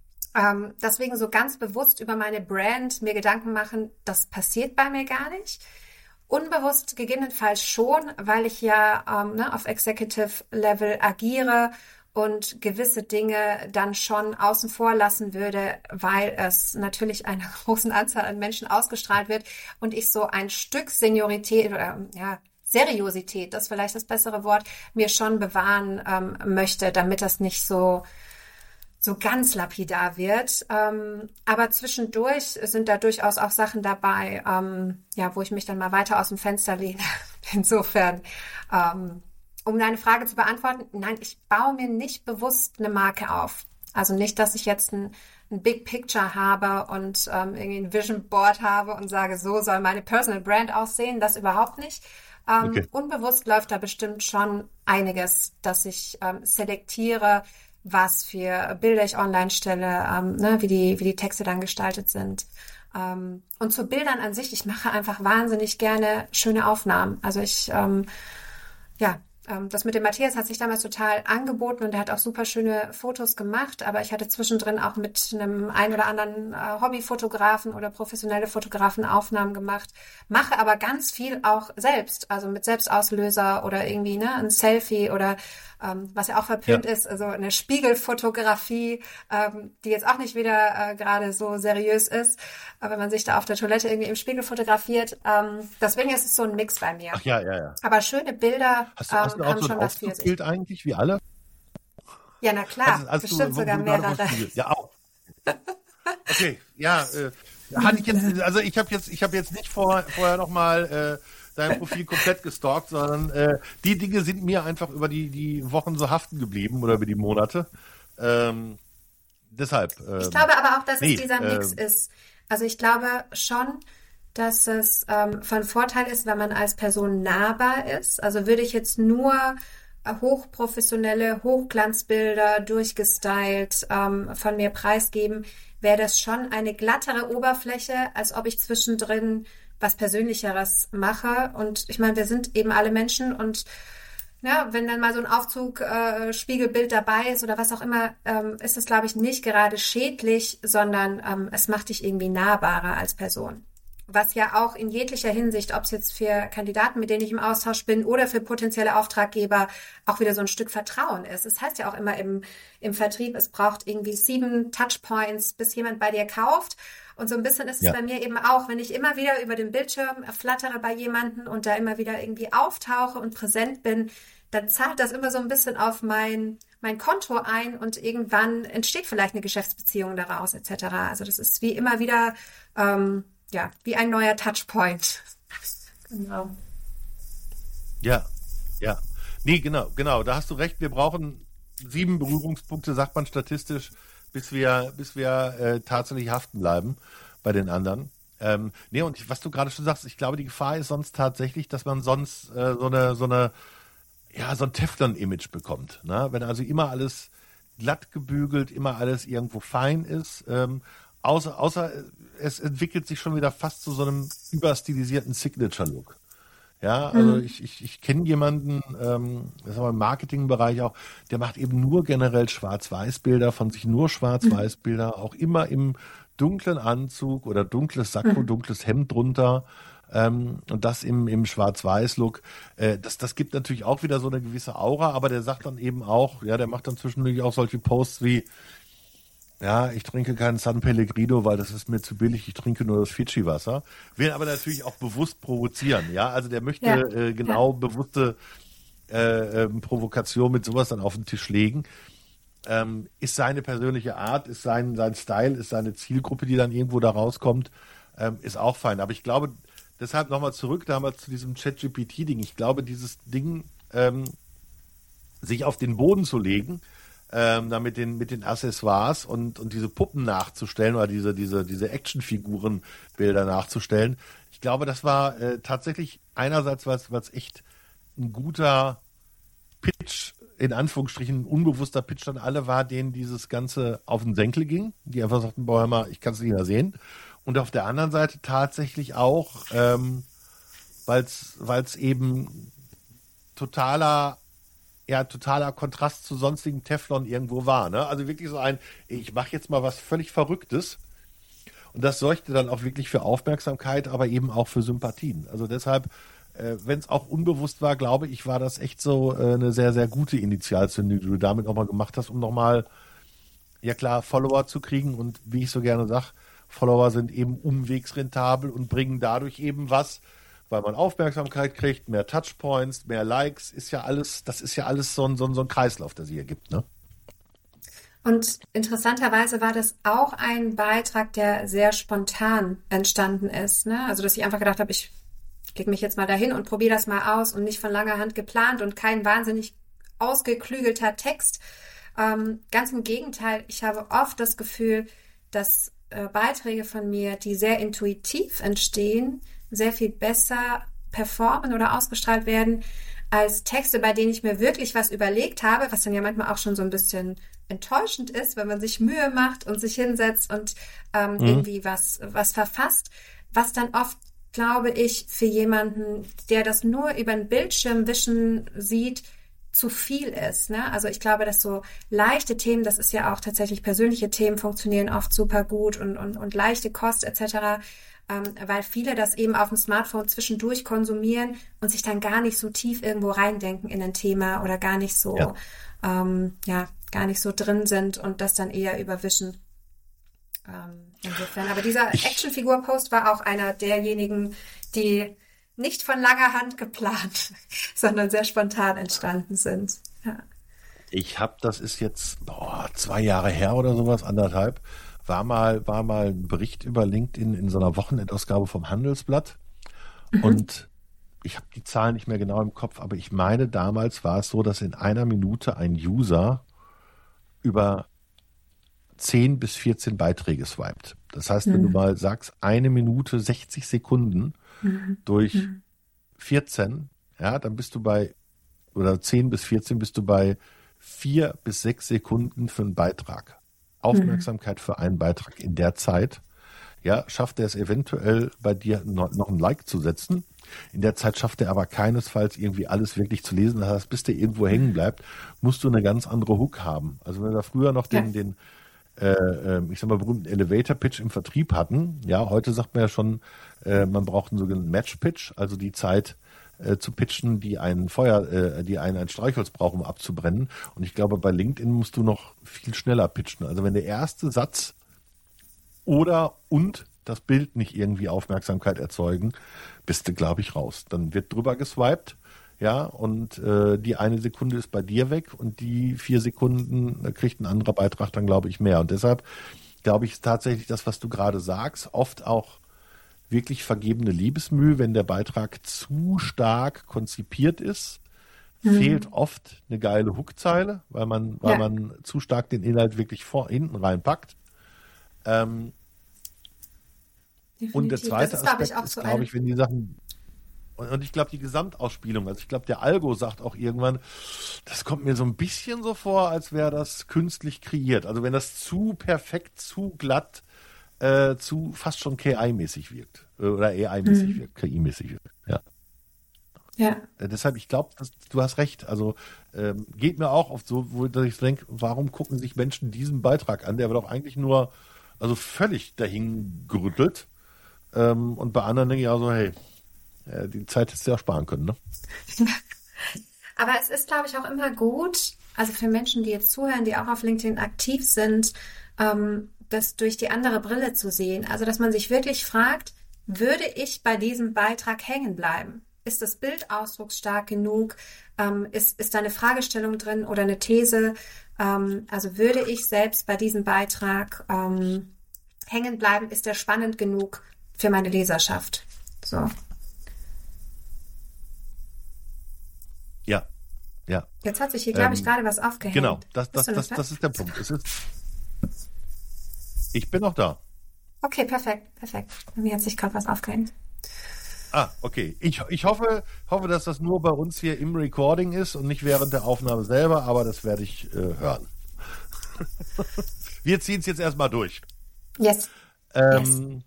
Ähm, deswegen so ganz bewusst über meine Brand mir Gedanken machen, das passiert bei mir gar nicht. Unbewusst gegebenenfalls schon, weil ich ja ähm, ne, auf Executive Level agiere und gewisse Dinge dann schon außen vor lassen würde, weil es natürlich einer großen Anzahl an Menschen ausgestrahlt wird und ich so ein Stück Seniorität oder ja, Seriosität, das ist vielleicht das bessere Wort, mir schon bewahren ähm, möchte, damit das nicht so so ganz lapidar wird. Ähm, aber zwischendurch sind da durchaus auch Sachen dabei, ähm, ja, wo ich mich dann mal weiter aus dem Fenster lehne. Insofern, ähm, um deine Frage zu beantworten, nein, ich baue mir nicht bewusst eine Marke auf. Also nicht, dass ich jetzt ein, ein Big Picture habe und ähm, irgendwie ein Vision Board habe und sage, so soll meine Personal Brand aussehen. Das überhaupt nicht. Ähm, Okay. Unbewusst läuft da bestimmt schon einiges, dass ich ähm, selektiere, was für Bilder ich online stelle, ähm, ne, wie die, wie die Texte dann gestaltet sind. Ähm, und zu Bildern an sich, ich mache einfach wahnsinnig gerne schöne Aufnahmen. Also ich, ähm, ja, ähm, das mit dem Matthias hat sich damals total angeboten und er hat auch super schöne Fotos gemacht, aber ich hatte zwischendrin auch mit einem ein oder anderen äh, Hobbyfotografen oder professionelle Fotografen Aufnahmen gemacht, mache aber ganz viel auch selbst, also mit Selbstauslöser oder irgendwie ne, ein Selfie oder ähm, was ja auch verpönt Ja. ist, also eine Spiegelfotografie, ähm, die jetzt auch nicht wieder äh, gerade so seriös ist, aber wenn man sich da auf der Toilette irgendwie im Spiegel fotografiert. Ähm, deswegen ist es so ein Mix bei mir. Ach ja, ja, ja. Aber schöne Bilder Hast du, hast du ähm, auch haben so ein schon was für sich. Aufzugbild eigentlich, wie alle? Ja, na Hast, klar, du- hast bestimmt du, wo, wo sogar du gerade vom mehrere. Spiegel- Ja, auch. Okay, ja, äh, hatte ich jetzt, also ich habe jetzt, ich habe jetzt nicht vor, vorher nochmal äh, dein Profil komplett gestalkt, sondern äh, die Dinge sind mir einfach über die, die Wochen so haften geblieben oder über die Monate. Ähm, deshalb. Ähm, Ich glaube aber auch, dass nee, es dieser Mix ähm, ist. Also ich glaube schon, dass es ähm, von Vorteil ist, wenn man als Person nahbar ist. Also würde ich jetzt nur äh, hochprofessionelle Hochglanzbilder durchgestylt ähm, von mir preisgeben, wäre das schon eine glattere Oberfläche, als ob ich zwischendrin was Persönlicheres mache. Und ich meine, wir sind eben alle Menschen und ja, wenn dann mal so ein Aufzug, äh, Spiegelbild dabei ist oder was auch immer, ähm, ist es, glaube ich, nicht gerade schädlich, sondern ähm, es macht dich irgendwie nahbarer als Person. Was ja auch in jeglicher Hinsicht, ob es jetzt für Kandidaten, mit denen ich im Austausch bin, oder für potenzielle Auftraggeber auch wieder so ein Stück Vertrauen ist. Es heißt ja auch immer im, im Vertrieb, es braucht irgendwie sieben Touchpoints, bis jemand bei dir kauft. Und so ein bisschen ist es ja, bei mir eben auch, wenn ich immer wieder über den Bildschirm flattere bei jemandem und da immer wieder irgendwie auftauche und präsent bin, dann zahlt das immer so ein bisschen auf mein, mein Konto ein und irgendwann entsteht vielleicht eine Geschäftsbeziehung daraus et cetera. Also das ist wie immer wieder, ähm, ja, wie ein neuer Touchpoint. Genau. ja, ja. Nee, genau, genau. Da hast du recht. Wir brauchen sieben Berührungspunkte, sagt man statistisch, bis wir, bis wir äh, tatsächlich haften bleiben bei den anderen. Ähm, nee, und ich, was du gerade schon sagst, ich glaube, die Gefahr ist sonst tatsächlich, dass man sonst äh, so eine, so eine, ja, so ein Teflon-Image bekommt. Ne? Wenn also immer alles glatt gebügelt, immer alles irgendwo fein ist, ähm, außer, außer es entwickelt sich schon wieder fast zu so einem überstilisierten Signature-Look. Ja, also Mhm. ich, ich, ich kenne jemanden, ähm, das ist aber im Marketingbereich auch, der macht eben nur generell Schwarz-Weiß-Bilder, von sich nur Mhm. Schwarz-Weiß-Bilder, auch immer im dunklen Anzug oder dunkles Sakko, Mhm. dunkles Hemd drunter, ähm, und das im, im Schwarz-Weiß-Look. Äh, das, das gibt natürlich auch wieder so eine gewisse Aura, aber der sagt dann eben auch, ja, der macht dann zwischendurch auch solche Posts wie, ja, ich trinke keinen San Pellegrino, weil das ist mir zu billig. Ich trinke nur das Fidschi-Wasser. Will aber natürlich auch bewusst provozieren. Ja, also der möchte Ja, äh, ja. genau bewusste äh, ähm, Provokation mit sowas dann auf den Tisch legen. Ähm, ist seine persönliche Art, ist sein, sein Style, ist seine Zielgruppe, die dann irgendwo da rauskommt, ähm, ist auch fein. Aber ich glaube, deshalb nochmal zurück damals zu diesem ChatGPT-Ding. Ich glaube, dieses Ding, ähm, sich auf den Boden zu legen, ähm, da mit den, mit den Accessoires und, und diese Puppen nachzustellen oder diese, diese, diese Actionfigurenbilder nachzustellen. Ich glaube, das war äh, tatsächlich einerseits was, was echt ein guter Pitch, in Anführungsstrichen ein unbewusster Pitch an alle war, denen dieses Ganze auf den Senkel ging, die einfach sagten, boah, hör mal, ich kann es nicht mehr sehen. Und auf der anderen Seite tatsächlich auch, ähm, weil es eben totaler ja, totaler Kontrast zu sonstigem Teflon irgendwo war. Ne? Also wirklich so ein, ich mache jetzt mal was völlig Verrücktes. Und das sorgte dann auch wirklich für Aufmerksamkeit, aber eben auch für Sympathien. Also deshalb, äh, wenn es auch unbewusst war, glaube ich, war das echt so äh, eine sehr, sehr gute Initialzündung, die du damit nochmal gemacht hast, um nochmal, ja klar, Follower zu kriegen. Und wie ich so gerne sage, Follower sind eben umwegsrentabel und bringen dadurch eben was, weil man Aufmerksamkeit kriegt, mehr Touchpoints, mehr Likes, ist ja alles, das ist ja alles so ein, so ein, so ein Kreislauf, der sich hier gibt, ne? Und interessanterweise war das auch ein Beitrag, der sehr spontan entstanden ist. Ne? Also, dass ich einfach gedacht habe, ich leg mich jetzt mal dahin und probiere das mal aus und nicht von langer Hand geplant und kein wahnsinnig ausgeklügelter Text. Ähm, ganz im Gegenteil, ich habe oft das Gefühl, dass äh, Beiträge von mir, die sehr intuitiv entstehen, sehr viel besser performen oder ausgestrahlt werden als Texte, bei denen ich mir wirklich was überlegt habe, was dann ja manchmal auch schon so ein bisschen enttäuschend ist, wenn man sich Mühe macht und sich hinsetzt und ähm, Mhm. irgendwie was, was verfasst, was dann oft, glaube ich, für jemanden, der das nur über den Bildschirm wischen sieht, zu viel ist. Ne? Also ich glaube, dass so leichte Themen, das ist ja auch tatsächlich persönliche Themen, funktionieren oft super gut und, und, und leichte Kost et cetera, ähm, weil viele das eben auf dem Smartphone zwischendurch konsumieren und sich dann gar nicht so tief irgendwo reindenken in ein Thema oder gar nicht Ja. so, ähm, ja, gar nicht so drin sind und das dann eher überwischen. Ähm, insofern. Aber dieser Ich, Actionfigur-Post war auch einer derjenigen, die nicht von langer Hand geplant, sondern sehr spontan entstanden sind. Ja. ich habe, das ist jetzt boah, zwei Jahre her oder sowas, anderthalb, war mal, war mal ein Bericht über LinkedIn in so einer Wochenendausgabe vom Handelsblatt. Mhm. Und ich habe die Zahlen nicht mehr genau im Kopf, aber ich meine, damals war es so, dass in einer Minute ein User über zehn bis vierzehn Beiträge swiped. Das heißt, wenn du Mhm. mal sagst, eine Minute sechzig Sekunden Mhm. durch Mhm. vierzehn, ja, dann bist du bei, oder zehn bis vierzehn bist du bei vier bis sechs Sekunden für einen Beitrag. Mhm. Aufmerksamkeit für einen Beitrag in der Zeit. Ja, schafft er es eventuell bei dir noch, noch ein Like zu setzen. In der Zeit schafft er aber keinesfalls irgendwie alles wirklich zu lesen. Das heißt, bis der irgendwo hängen Mhm. bleibt, musst du eine ganz andere Hook haben. Also wenn wir früher noch Ja. den, den äh, äh, ich sag mal, berühmten Elevator-Pitch im Vertrieb hatten. Ja, heute sagt man ja schon, äh, man braucht einen sogenannten Match-Pitch, also die Zeit äh, zu pitchen, die einen Feuer, äh, die einen ein Streichholz braucht, um abzubrennen. Und ich glaube, bei LinkedIn musst du noch viel schneller pitchen. Also wenn der erste Satz oder und das Bild nicht irgendwie Aufmerksamkeit erzeugen, bist du, glaube ich, raus. Dann wird drüber geswiped, ja, und äh, die eine Sekunde ist bei dir weg und die vier Sekunden da kriegt ein anderer Beitrag dann, glaube ich, mehr. Und deshalb glaube ich, ist tatsächlich das, was du gerade sagst, oft auch wirklich vergebene Liebesmühe, wenn der Beitrag zu stark konzipiert ist, fehlt Mhm. oft eine geile Hookzeile, weil man, weil Ja, man zu stark den Inhalt wirklich vor hinten reinpackt. Ähm, und der definitiv. Das zweite ist, glaube ich, Aspekt auch ist, so glaube ein. ich, wenn die Sachen, und, und ich glaube, die Gesamtausspielung, also ich glaube, der Algo sagt auch irgendwann, das kommt mir so ein bisschen so vor, als wäre das künstlich kreiert. Also wenn das zu perfekt, zu glatt, äh, zu fast schon K I-mäßig wirkt. Äh, Oder A I-mäßig Mhm. wirkt, K I-mäßig wirkt. Ja. Ja. Äh, deshalb, ich glaube, du hast recht. Also ähm, geht mir auch oft so, wo dass ich denke, warum gucken sich Menschen diesen Beitrag an? Der wird doch eigentlich nur, also völlig dahin gerüttelt. Ähm, und bei anderen denke ich auch so, hey, äh, die Zeit hättest du ja sparen können, ne? Aber es ist, glaube ich, auch immer gut, also für Menschen, die jetzt zuhören, die auch auf LinkedIn aktiv sind, ähm, das durch die andere Brille zu sehen. Also, dass man sich wirklich fragt, würde ich bei diesem Beitrag hängen bleiben? Ist das Bild ausdrucksstark genug? Ähm, ist, ist da eine Fragestellung drin oder eine These? Ähm, also würde ich selbst bei diesem Beitrag ähm, hängen bleiben? Ist der spannend genug für meine Leserschaft? So. Ja, ja. Jetzt hat sich hier, glaube ich, Ähm, gerade was aufgehängt. genau, das, Bist das, du noch das, da? das ist der Punkt. Es ist, ich bin noch da. Okay, perfekt, perfekt. Bei mir hat sich gerade was aufgehängt. Ah, okay. Ich, ich hoffe, hoffe, dass das nur bei uns hier im Recording ist und nicht während der Aufnahme selber, aber das werde ich äh, hören. Wir ziehen es jetzt erstmal durch. Yes, yes. Ähm,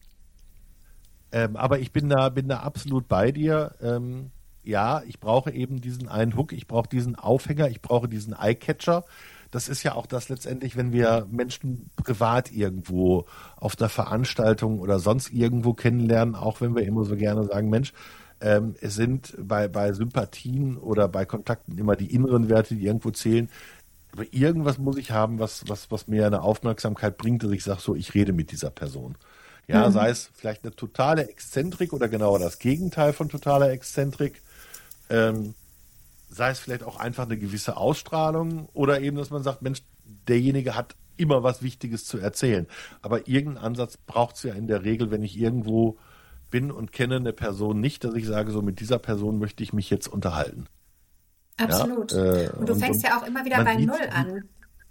ähm, aber ich bin da, bin da absolut bei dir. Ähm, ja, ich brauche eben diesen einen Hook, ich brauche diesen Aufhänger, ich brauche diesen Eyecatcher. Das ist ja auch das letztendlich, wenn wir Menschen privat irgendwo auf der Veranstaltung oder sonst irgendwo kennenlernen, auch wenn wir immer so gerne sagen, Mensch, ähm, es sind bei, bei Sympathien oder bei Kontakten immer die inneren Werte, die irgendwo zählen. Aber irgendwas muss ich haben, was, was, was mir eine Aufmerksamkeit bringt, dass ich sage, so, ich rede mit dieser Person. Ja, Mhm. sei es vielleicht eine totale Exzentrik oder genauer das Gegenteil von totaler Exzentrik. Ähm, sei es vielleicht auch einfach eine gewisse Ausstrahlung oder eben, dass man sagt, Mensch, derjenige hat immer was Wichtiges zu erzählen. Aber irgendeinen Ansatz braucht es ja in der Regel, wenn ich irgendwo bin und kenne eine Person nicht, dass ich sage, so mit dieser Person möchte ich mich jetzt unterhalten. Ja, Absolut. äh, Und du und, fängst und ja auch immer wieder man bei sieht, Null an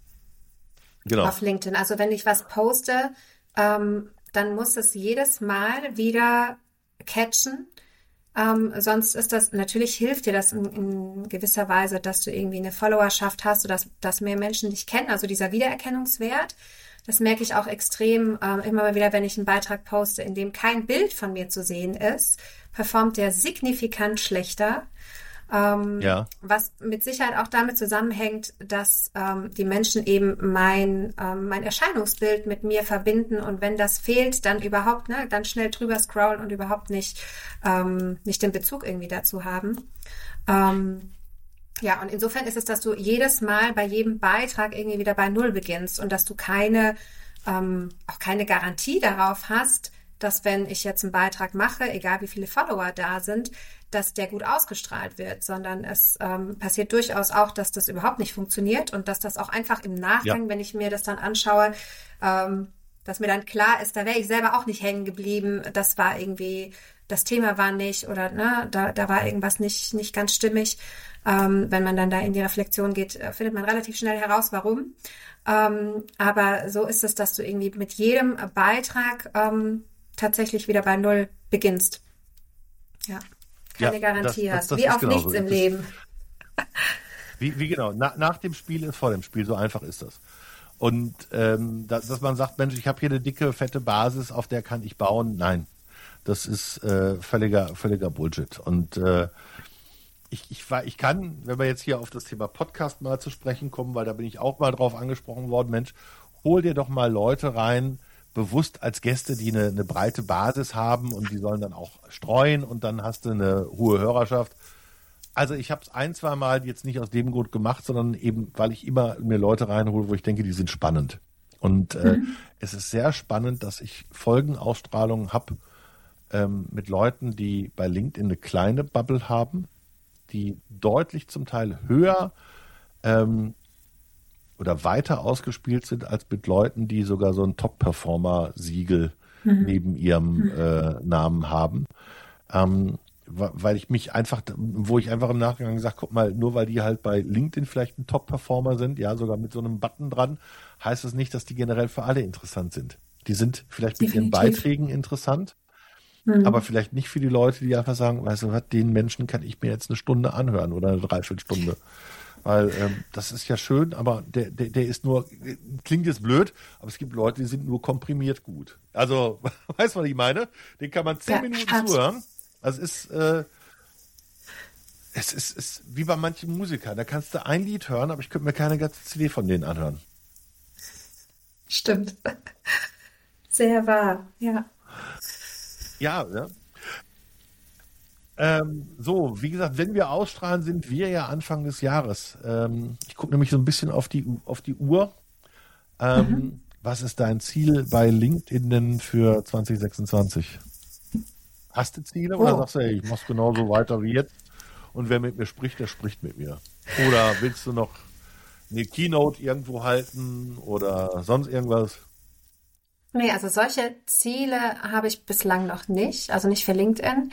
genau, auf LinkedIn. Also wenn ich was poste, ähm, dann muss es jedes Mal wieder catchen. Ähm, sonst ist das, natürlich hilft dir das in, in gewisser Weise, dass du irgendwie eine Followerschaft hast, sodass dass mehr Menschen dich kennen, also dieser Wiedererkennungswert. Das merke ich auch extrem ähm, immer mal wieder, wenn ich einen Beitrag poste, in dem kein Bild von mir zu sehen ist, performt der signifikant schlechter. Ähm, ja, was mit Sicherheit auch damit zusammenhängt, dass ähm, die Menschen eben mein, ähm, mein Erscheinungsbild mit mir verbinden und wenn das fehlt, dann überhaupt, ne, dann schnell drüber scrollen und überhaupt nicht, ähm, nicht den Bezug irgendwie dazu haben. Ähm, ja, und insofern ist es, dass du jedes Mal bei jedem Beitrag irgendwie wieder bei Null beginnst und dass du keine, ähm, auch keine Garantie darauf hast, dass wenn ich jetzt einen Beitrag mache, egal wie viele Follower da sind, dass der gut ausgestrahlt wird, sondern es ähm, passiert durchaus auch, dass das überhaupt nicht funktioniert und dass das auch einfach im ja, Nachgang, wenn ich mir das dann anschaue, ähm, dass mir dann klar ist, da wäre ich selber auch nicht hängen geblieben, das war irgendwie, das Thema war nicht oder ne, da, da war irgendwas nicht, nicht ganz stimmig. Ähm, wenn man dann da in die Reflexion geht, äh, findet man relativ schnell heraus, warum. Ähm, aber so ist es, dass du irgendwie mit jedem Beitrag ähm, tatsächlich wieder bei Null beginnst. Ja, ja, keine das, Garantie das, hast. das Wie ist auf genauso. nichts im Das ist, Leben. wie, wie genau, na, nach dem Spiel ist vor dem Spiel, so einfach ist das. Und ähm, dass, dass man sagt, Mensch, ich habe hier eine dicke, fette Basis, auf der kann ich bauen. Nein, das ist äh, völliger, völliger Bullshit. Und äh, ich, ich, war, ich kann, wenn wir jetzt hier auf das Thema Podcast mal zu sprechen kommen, weil da bin ich auch mal drauf angesprochen worden, Mensch, hol dir doch mal Leute rein, bewusst als Gäste, die eine, eine breite Basis haben und die sollen dann auch streuen und dann hast du eine hohe Hörerschaft. Also ich habe es ein, zwei Mal jetzt nicht aus dem Grund gemacht, sondern eben, weil ich immer mir Leute reinhole, wo ich denke, die sind spannend. Und äh, Mhm. es ist sehr spannend, dass ich Folgenausstrahlungen habe ähm, mit Leuten, die bei LinkedIn eine kleine Bubble haben, die deutlich zum Teil höher ähm, oder weiter ausgespielt sind als mit Leuten, die sogar so ein Top-Performer-Siegel Mhm. neben ihrem Mhm. äh, Namen haben. Ähm, wa- weil ich mich einfach, wo ich einfach im Nachgang sage, guck mal, nur weil die halt bei LinkedIn vielleicht ein Top-Performer sind, ja, sogar mit so einem Button dran, heißt es nicht, dass die generell für alle interessant sind. Die sind vielleicht mit ihren Definitiv. Beiträgen interessant, aber Mhm. vielleicht nicht für die Leute, die einfach sagen, weißt du was, den Menschen kann ich mir jetzt eine Stunde anhören oder eine Dreiviertelstunde. Weil ähm, das ist ja schön, aber der, der, der ist nur, klingt jetzt blöd, aber es gibt Leute, die sind nur komprimiert gut. Also, weißt du, was ich meine? Den kann man zehn Ja, Minuten abs zuhören. Also es ist, äh, Es ist, ist wie bei manchen Musikern. Da kannst du ein Lied hören, aber ich könnte mir keine ganze C D von denen anhören. Stimmt. Sehr wahr, ja. Ja, ja. Ähm, so, wie gesagt, wenn wir ausstrahlen, sind wir ja Anfang des Jahres. Ähm, ich gucke nämlich so ein bisschen auf die, auf die Uhr. Mhm. Ähm, was ist dein Ziel bei LinkedIn denn für zwanzig sechsundzwanzig? Hast du Ziele oder Oh. sagst du, ey, ich mach's genauso weiter wie jetzt und wer mit mir spricht, der spricht mit mir? Oder willst du noch eine Keynote irgendwo halten oder sonst irgendwas? Nee, also solche Ziele habe ich bislang noch nicht, also nicht für LinkedIn.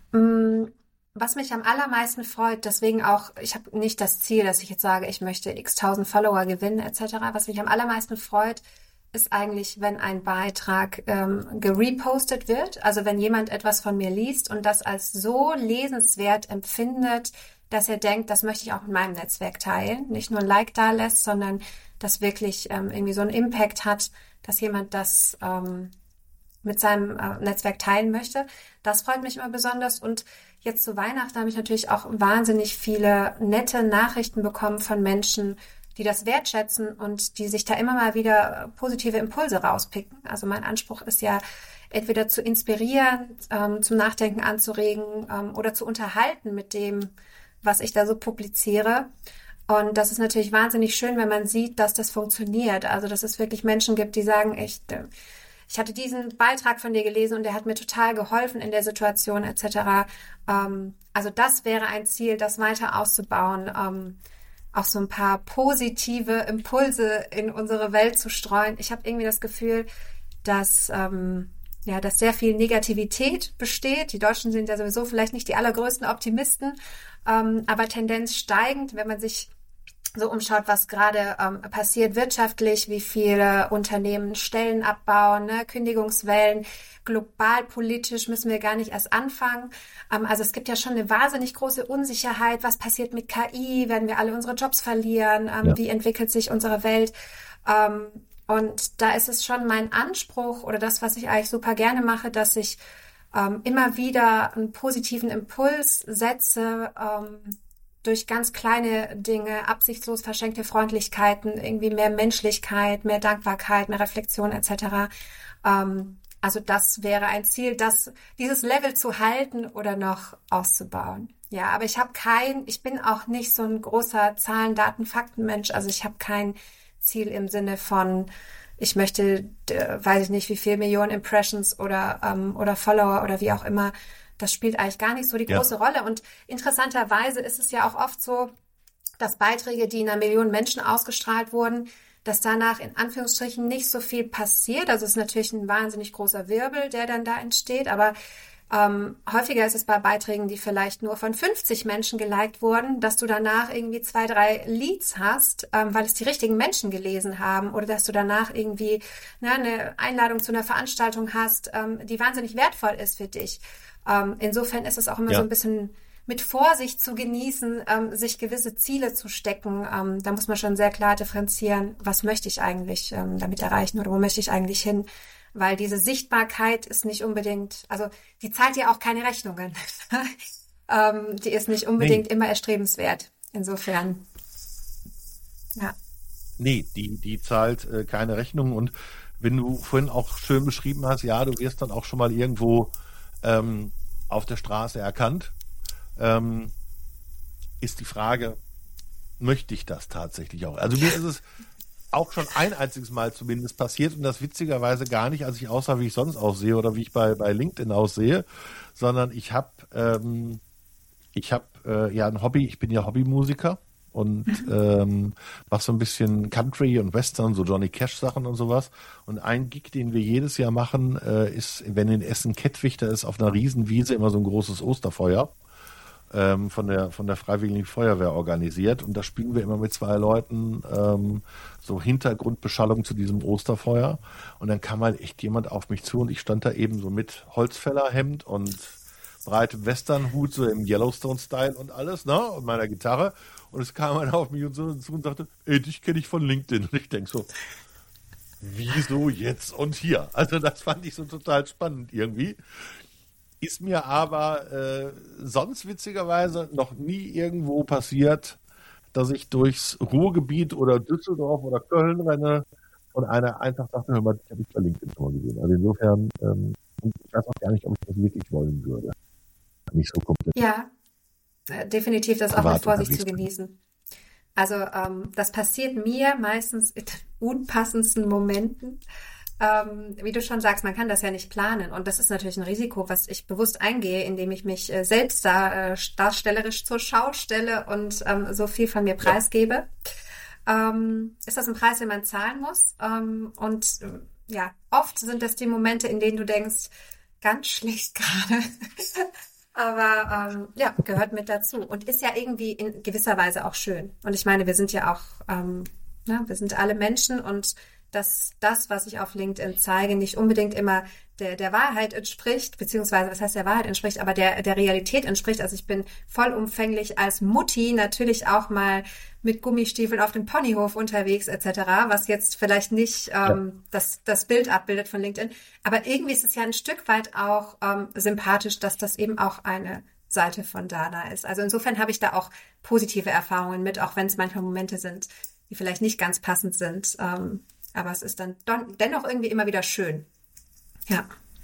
Mm, Was mich am allermeisten freut, deswegen auch, ich habe nicht das Ziel, dass ich jetzt sage, ich möchte x tausend Follower gewinnen et cetera. Was mich am allermeisten freut, ist eigentlich, wenn ein Beitrag ähm, gerepostet wird, also wenn jemand etwas von mir liest und das als so lesenswert empfindet, dass er denkt, das möchte ich auch in meinem Netzwerk teilen, nicht nur ein Like da lässt, sondern das wirklich ähm, irgendwie so einen Impact hat, dass jemand das ähm, mit seinem äh, Netzwerk teilen möchte. Das freut mich immer besonders. Und jetzt zu Weihnachten habe ich natürlich auch wahnsinnig viele nette Nachrichten bekommen von Menschen, die das wertschätzen und die sich da immer mal wieder äh, positive Impulse rauspicken. Also mein Anspruch ist ja, entweder zu inspirieren, ähm, zum Nachdenken anzuregen ähm, oder zu unterhalten mit dem, was ich da so publiziere. Und das ist natürlich wahnsinnig schön, wenn man sieht, dass das funktioniert. Also, dass es wirklich Menschen gibt, die sagen, echt, äh, ich hatte diesen Beitrag von dir gelesen und der hat mir total geholfen in der Situation et cetera. Ähm, also das wäre ein Ziel, das weiter auszubauen, ähm, auch so ein paar positive Impulse in unsere Welt zu streuen. Ich habe irgendwie das Gefühl, dass ähm, ja, dass sehr viel Negativität besteht. Die Deutschen sind ja sowieso vielleicht nicht die allergrößten Optimisten, ähm, aber Tendenz steigend, wenn man sich so umschaut, was gerade ähm, passiert wirtschaftlich, wie viele Unternehmen Stellen abbauen, ne, Kündigungswellen, global politisch müssen wir gar nicht erst anfangen. Ähm, also es gibt ja schon eine wahnsinnig große Unsicherheit. Was passiert mit K I? Werden wir alle unsere Jobs verlieren? Ähm, Ja. wie entwickelt sich unsere Welt? Ähm, und da ist es schon mein Anspruch oder das, was ich eigentlich super gerne mache, dass ich ähm, immer wieder einen positiven Impuls setze, ähm, durch ganz kleine Dinge, absichtslos verschenkte Freundlichkeiten, irgendwie mehr Menschlichkeit, mehr Dankbarkeit, mehr Reflexion et cetera. Ähm, also das wäre ein Ziel, das dieses Level zu halten oder noch auszubauen. Ja, aber ich habe kein, ich bin auch nicht so ein großer Zahlen, Daten, Fakten-Mensch. Also ich habe kein Ziel im Sinne von, ich möchte, äh, weiß ich nicht, wie viel Millionen Impressions oder ähm, oder Follower oder wie auch immer. Das spielt eigentlich gar nicht so die Ja. große Rolle. Und interessanterweise ist es ja auch oft so, dass Beiträge, die einer Million Menschen ausgestrahlt wurden, dass danach in Anführungsstrichen nicht so viel passiert. Also es ist natürlich ein wahnsinnig großer Wirbel, der dann da entsteht. Aber ähm, häufiger ist es bei Beiträgen, die vielleicht nur von fünfzig Menschen geliked wurden, dass du danach irgendwie zwei, drei Leads hast, ähm, weil es die richtigen Menschen gelesen haben oder dass du danach irgendwie ne, eine Einladung zu einer Veranstaltung hast, ähm, die wahnsinnig wertvoll ist für dich. Ähm, insofern ist es auch immer so ein Ja. bisschen mit Vorsicht zu genießen, ähm, sich gewisse Ziele zu stecken. Ähm, da muss man schon sehr klar differenzieren, was möchte ich eigentlich ähm, damit erreichen oder wo möchte ich eigentlich hin? Weil diese Sichtbarkeit ist nicht unbedingt, also die zahlt ja auch keine Rechnungen. ähm, die ist nicht Nee, unbedingt immer erstrebenswert. Insofern, ja. nee, die, die zahlt äh, keine Rechnung. Und wenn du vorhin auch schön beschrieben hast, ja, du wirst dann auch schon mal irgendwo ähm, auf der Straße erkannt, ähm, ist die Frage, möchte ich das tatsächlich auch? Also mir ist es auch schon ein einziges Mal zumindest passiert und das witzigerweise gar nicht, als ich aussah, wie ich sonst aussehe oder wie ich bei, bei LinkedIn aussehe, sondern ich habe ähm, ich habe äh, ja ein Hobby, ich bin ja Hobbymusiker und ähm, mache so ein bisschen Country und Western, so Johnny Cash Sachen und sowas. Und ein Gig, den wir jedes Jahr machen, äh, ist, wenn in Essen-Kettwig, da ist auf einer Riesenwiese immer so ein großes Osterfeuer ähm, von der von der Freiwilligen Feuerwehr organisiert und da spielen wir immer mit zwei Leuten ähm, so Hintergrundbeschallung zu diesem Osterfeuer und dann kam halt echt jemand auf mich zu und ich stand da eben so mit Holzfällerhemd und breitem Westernhut, so im Yellowstone-Style und alles, ne, und meiner Gitarre und es kam einer auf mich und so zu und sagte, ey, dich kenne ich von LinkedIn und ich denke so, wieso jetzt und hier? Also das fand ich so total spannend irgendwie. Ist mir aber äh, sonst witzigerweise noch nie irgendwo passiert, dass ich durchs Ruhrgebiet oder Düsseldorf oder Köln renne und einer einfach sagt, hör mal, ich habe ich bei LinkedIn schon mal gesehen. Also insofern, ähm, ich weiß auch gar nicht, ob ich das wirklich wollen würde. Nicht so komplett. Ja, äh, definitiv das auch mit privat Vorsicht unterwegs zu bin. genießen. Also ähm, das passiert mir meistens in unpassendsten Momenten. Ähm, wie du schon sagst, man kann das ja nicht planen. Und das ist natürlich ein Risiko, was ich bewusst eingehe, indem ich mich äh, selbst da äh, darstellerisch zur Schau stelle und ähm, so viel von mir Ja. preisgebe. Ähm, ist das ein Preis, den man zahlen muss? Ähm, und äh, ja, oft sind das die Momente, in denen du denkst, ganz schlecht gerade. Aber ähm, ja, gehört mit dazu und ist ja irgendwie in gewisser Weise auch schön. Und ich meine, wir sind ja auch, ähm, ne, wir sind alle Menschen und dass das, was ich auf LinkedIn zeige, nicht unbedingt immer der, der Wahrheit entspricht, beziehungsweise, was heißt der Wahrheit entspricht, aber der, der Realität entspricht. Also ich bin vollumfänglich als Mutti natürlich auch mal mit Gummistiefeln auf dem Ponyhof unterwegs et cetera, was jetzt vielleicht nicht Ja. ähm, das, das Bild abbildet von LinkedIn. Aber irgendwie ist es ja ein Stück weit auch ähm, sympathisch, dass das eben auch eine Seite von Dana ist. Also insofern habe ich da auch positive Erfahrungen mit, auch wenn es manchmal Momente sind, die vielleicht nicht ganz passend sind. Ähm, aber es ist dann don- dennoch irgendwie immer wieder schön. Ja.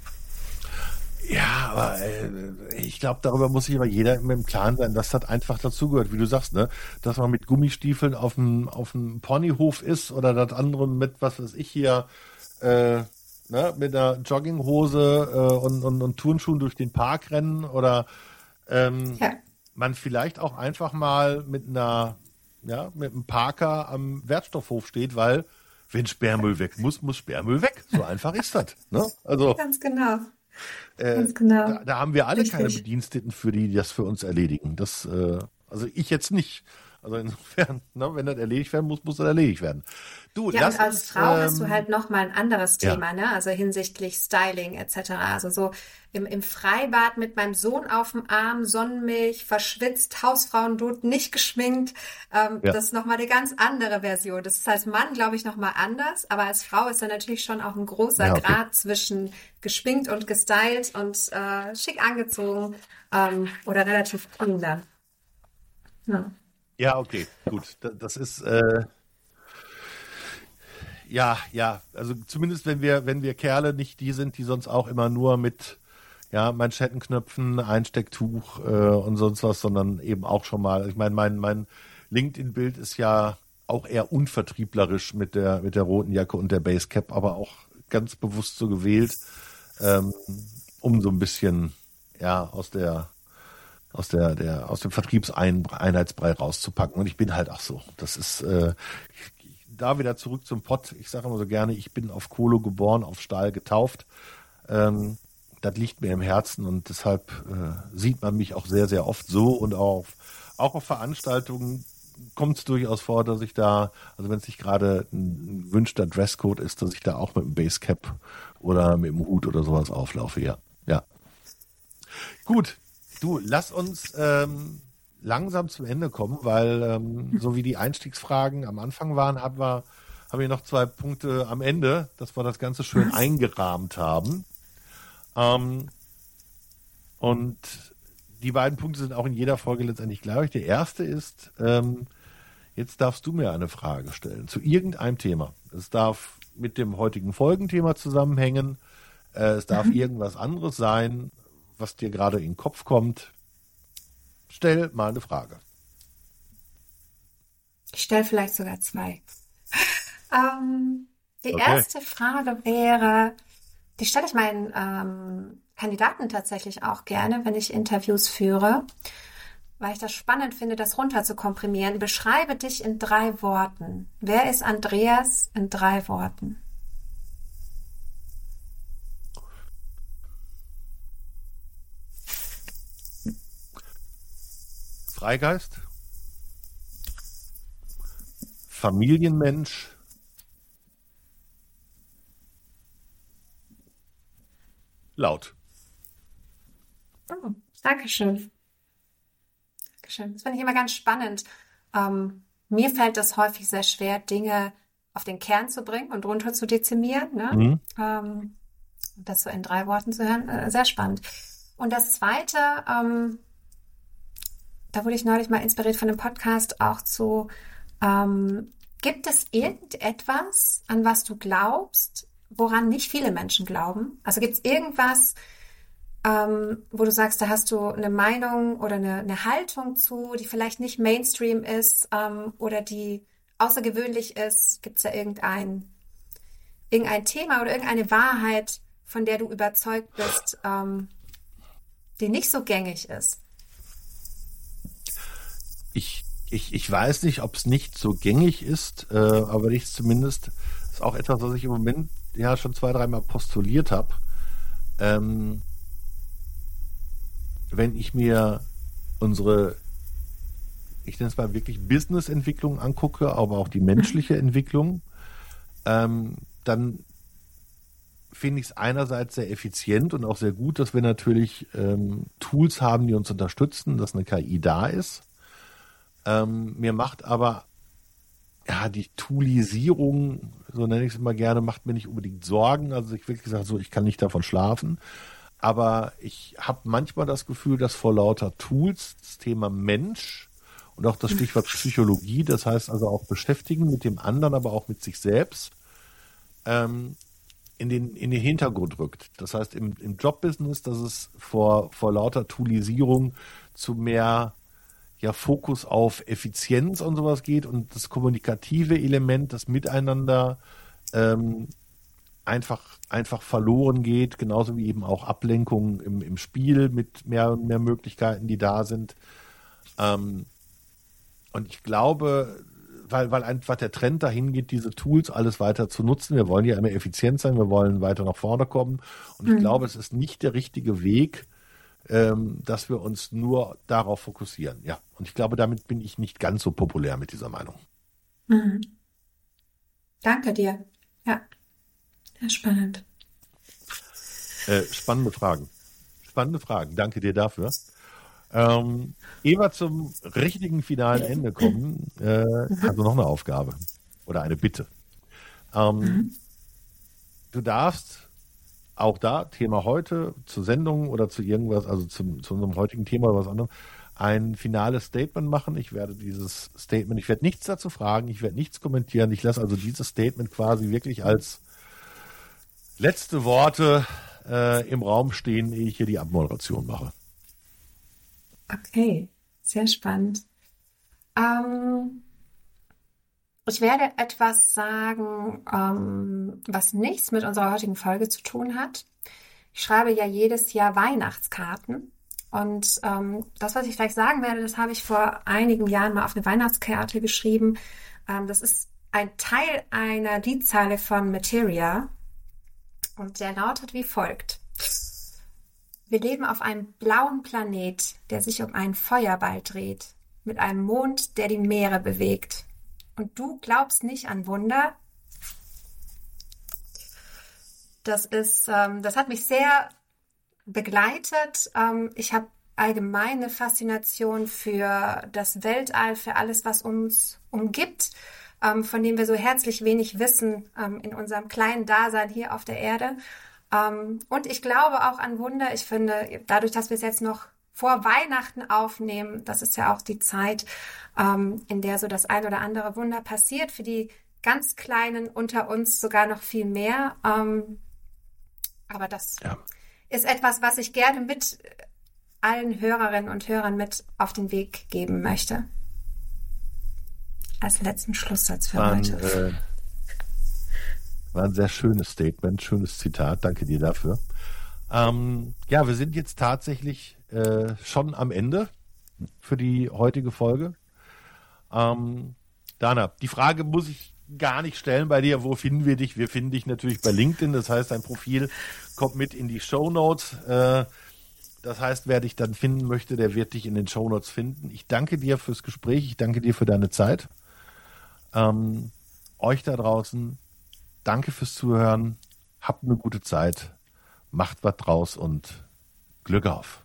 Ja, aber äh, ich glaube, darüber muss sich aber jeder immer im Klaren sein, dass das einfach dazugehört, wie du sagst, ne? Dass man mit Gummistiefeln auf dem auf dem Ponyhof ist oder das andere mit, was weiß ich hier, äh, ne? Mit einer Jogginghose äh, und, und, und Turnschuhen durch den Park rennen oder ähm, Ja. man vielleicht auch einfach mal mit einer, ja, mit einem Parker am Wertstoffhof steht, weil wenn Sperrmüll weg muss, muss Sperrmüll weg. So einfach ist das. Ne? Also Ganz genau. äh, Ganz genau. da, da haben wir alle keine Richtig. Bediensteten für, die das für uns erledigen. Das, äh, also ich jetzt nicht. Also insofern, ne, wenn das erledigt werden muss, muss das erledigt werden. Du, Ja, lass und als uns, Frau hast du ähm, halt noch mal ein anderes ja, Thema, ne? Also hinsichtlich Styling et cetera. Also so im, im Freibad mit meinem Sohn auf dem Arm, Sonnenmilch, verschwitzt, Hausfrauendutt, nicht geschminkt. Ähm, ja, das ist noch mal eine ganz andere Version. Das ist als Mann, glaube ich, noch mal anders. Aber als Frau ist da natürlich schon auch ein großer ja, okay. Grad zwischen geschminkt und gestylt und äh, schick angezogen ähm, oder relativ cool dann. Ja. Ja, okay, gut. Das, das ist, äh, ja, ja, also zumindest wenn wir, wenn wir Kerle nicht die sind, die sonst auch immer nur mit, ja, Manschettenknöpfen, Einstecktuch äh, und sonst was, sondern eben auch schon mal, ich meine, mein, mein LinkedIn-Bild ist ja auch eher unvertrieblerisch mit der, mit der roten Jacke und der Basecap, aber auch ganz bewusst so gewählt, ähm, um so ein bisschen, ja, aus der, aus der, der, aus dem Vertriebseinheitsbrei rauszupacken. Und ich bin halt auch so. Das ist, äh, da wieder zurück zum Pott. Ich sage immer so gerne, ich bin auf Kohle geboren, auf Stahl getauft. Ähm, das liegt mir im Herzen und deshalb äh, sieht man mich auch sehr, sehr oft so und auch auf, auch auf Veranstaltungen kommt es durchaus vor, dass ich da, also wenn es nicht gerade ein gewünschter Dresscode ist, dass ich da auch mit dem Basecap oder mit dem Hut oder sowas auflaufe, ja. Ja. Gut, du, lass uns ähm, langsam zum Ende kommen, weil ähm, so wie die Einstiegsfragen am Anfang waren, haben wir, haben wir noch zwei Punkte am Ende, dass wir das Ganze schön eingerahmt haben. Ähm, und die beiden Punkte sind auch in jeder Folge letztendlich gleich. Der erste ist, ähm, jetzt darfst du mir eine Frage stellen zu irgendeinem Thema. Es darf mit dem heutigen Folgenthema zusammenhängen. Äh, es darf irgendwas anderes sein, was dir gerade in den Kopf kommt. Stell mal eine Frage. Ich stelle vielleicht sogar zwei. Ähm, die Okay. erste Frage wäre, die stelle ich meinen ähm, Kandidaten tatsächlich auch gerne, wenn ich Interviews führe, weil ich das spannend finde, das runter zu komprimieren. Beschreibe dich in drei Worten. Wer ist Andreas in drei Worten? Freigeist, Familienmensch, laut. Oh, Dankeschön. Dankeschön. Das finde ich immer ganz spannend. Ähm, mir fällt das häufig sehr schwer, Dinge auf den Kern zu bringen und runter zu dezimieren, ne? Mhm. Ähm, das so in drei Worten zu hören, äh, sehr spannend. Und das Zweite, ähm, da wurde ich neulich mal inspiriert von einem Podcast auch zu, ähm, gibt es irgendetwas, an was du glaubst, woran nicht viele Menschen glauben? Also gibt es irgendwas, ähm, wo du sagst, da hast du eine Meinung oder eine, eine Haltung zu, die vielleicht nicht Mainstream ist, ähm, oder die außergewöhnlich ist? Gibt es da irgendein, irgendein Thema oder irgendeine Wahrheit, von der du überzeugt bist, ähm, die nicht so gängig ist? Ich, ich, ich weiß nicht, ob es nicht so gängig ist, äh, aber ich zumindest, ist auch etwas, was ich im Moment ja schon zwei, dreimal postuliert habe. Ähm, wenn ich mir unsere, ich nenne es mal wirklich Business-Entwicklung angucke, aber auch die menschliche Entwicklung, ähm, dann finde ich es einerseits sehr effizient und auch sehr gut, dass wir natürlich ähm, Tools haben, die uns unterstützen, dass eine K I da ist. Ähm, mir macht aber ja die Toolisierung, so nenne ich es immer gerne, macht mir nicht unbedingt Sorgen. Also ich wirklich sage so, ich kann nicht davon schlafen. Aber ich habe manchmal das Gefühl, dass vor lauter Tools das Thema Mensch und auch das Stichwort Psychologie, das heißt also auch beschäftigen mit dem anderen, aber auch mit sich selbst, ähm, in den, in den Hintergrund rückt. Das heißt im, im Jobbusiness, dass es vor, vor lauter Toolisierung zu mehr ja, Fokus auf Effizienz und sowas geht und das kommunikative Element, das Miteinander ähm, einfach, einfach verloren geht, genauso wie eben auch Ablenkung im, im Spiel mit mehr und mehr Möglichkeiten, die da sind. Ähm, und ich glaube, weil, weil einfach der Trend dahin geht, diese Tools alles weiter zu nutzen. Wir wollen ja immer effizient sein, wir wollen weiter nach vorne kommen. Und ich Mhm. glaube, es ist nicht der richtige Weg, ähm, dass wir uns nur darauf fokussieren. Ja, und ich glaube, damit bin ich nicht ganz so populär mit dieser Meinung. Mhm. Danke dir. Ja, sehr spannend. Äh, spannende Fragen. Spannende Fragen. Danke dir dafür. Ähm, ehe wir zum richtigen finalen Ende kommen, äh, also noch eine Aufgabe oder eine Bitte. Ähm, Mhm. du darfst auch da, Thema heute, zur Sendung oder zu irgendwas, also zum, zu unserem heutigen Thema oder was anderem, ein finales Statement machen. Ich werde dieses Statement, ich werde nichts dazu fragen, ich werde nichts kommentieren. Ich lasse also dieses Statement quasi wirklich als letzte Worte äh, im Raum stehen, ehe ich hier die Abmoderation mache. Okay, sehr spannend. Ähm, ich werde etwas sagen, ähm, was nichts mit unserer heutigen Folge zu tun hat. Ich schreibe ja jedes Jahr Weihnachtskarten. Und ähm, das, was ich gleich sagen werde, das habe ich vor einigen Jahren mal auf eine Weihnachtskarte geschrieben. Ähm, das ist ein Teil einer Liedzeile von Materia. Und der lautet wie folgt. Wir leben auf einem blauen Planet, der sich um einen Feuerball dreht, mit einem Mond, der die Meere bewegt. Und du glaubst nicht an Wunder? Das ist, ähm, das hat mich sehr begleitet. Ähm, ich habe allgemein eine Faszination für das Weltall, für alles, was uns umgibt, ähm, von dem wir so herzlich wenig wissen ähm, in unserem kleinen Dasein hier auf der Erde. Ähm, und ich glaube auch an Wunder. Ich finde, dadurch, dass wir es jetzt noch vor Weihnachten aufnehmen, das ist ja auch die Zeit, ähm, in der so das ein oder andere Wunder passiert. Für die ganz Kleinen unter uns sogar noch viel mehr. Ähm, aber das Ja. ist etwas, was ich gerne mit allen Hörerinnen und Hörern mit auf den Weg geben möchte. Als letzten Schlusssatz für War ein, heute. äh, war ein sehr schönes Statement, schönes Zitat. Danke dir dafür. Ähm, ja, wir sind jetzt tatsächlich äh, schon am Ende für die heutige Folge. Ähm, Dana, die Frage muss ich gar nicht stellen bei dir. Wo finden wir dich? Wir finden dich natürlich bei LinkedIn. Das heißt, dein Profil kommt mit in die Shownotes. Äh, das heißt, wer dich dann finden möchte, der wird dich in den Shownotes finden. Ich danke dir fürs Gespräch. Ich danke dir für deine Zeit. Ähm, euch da draußen, danke fürs Zuhören. Habt eine gute Zeit. Macht was draus und Glück auf.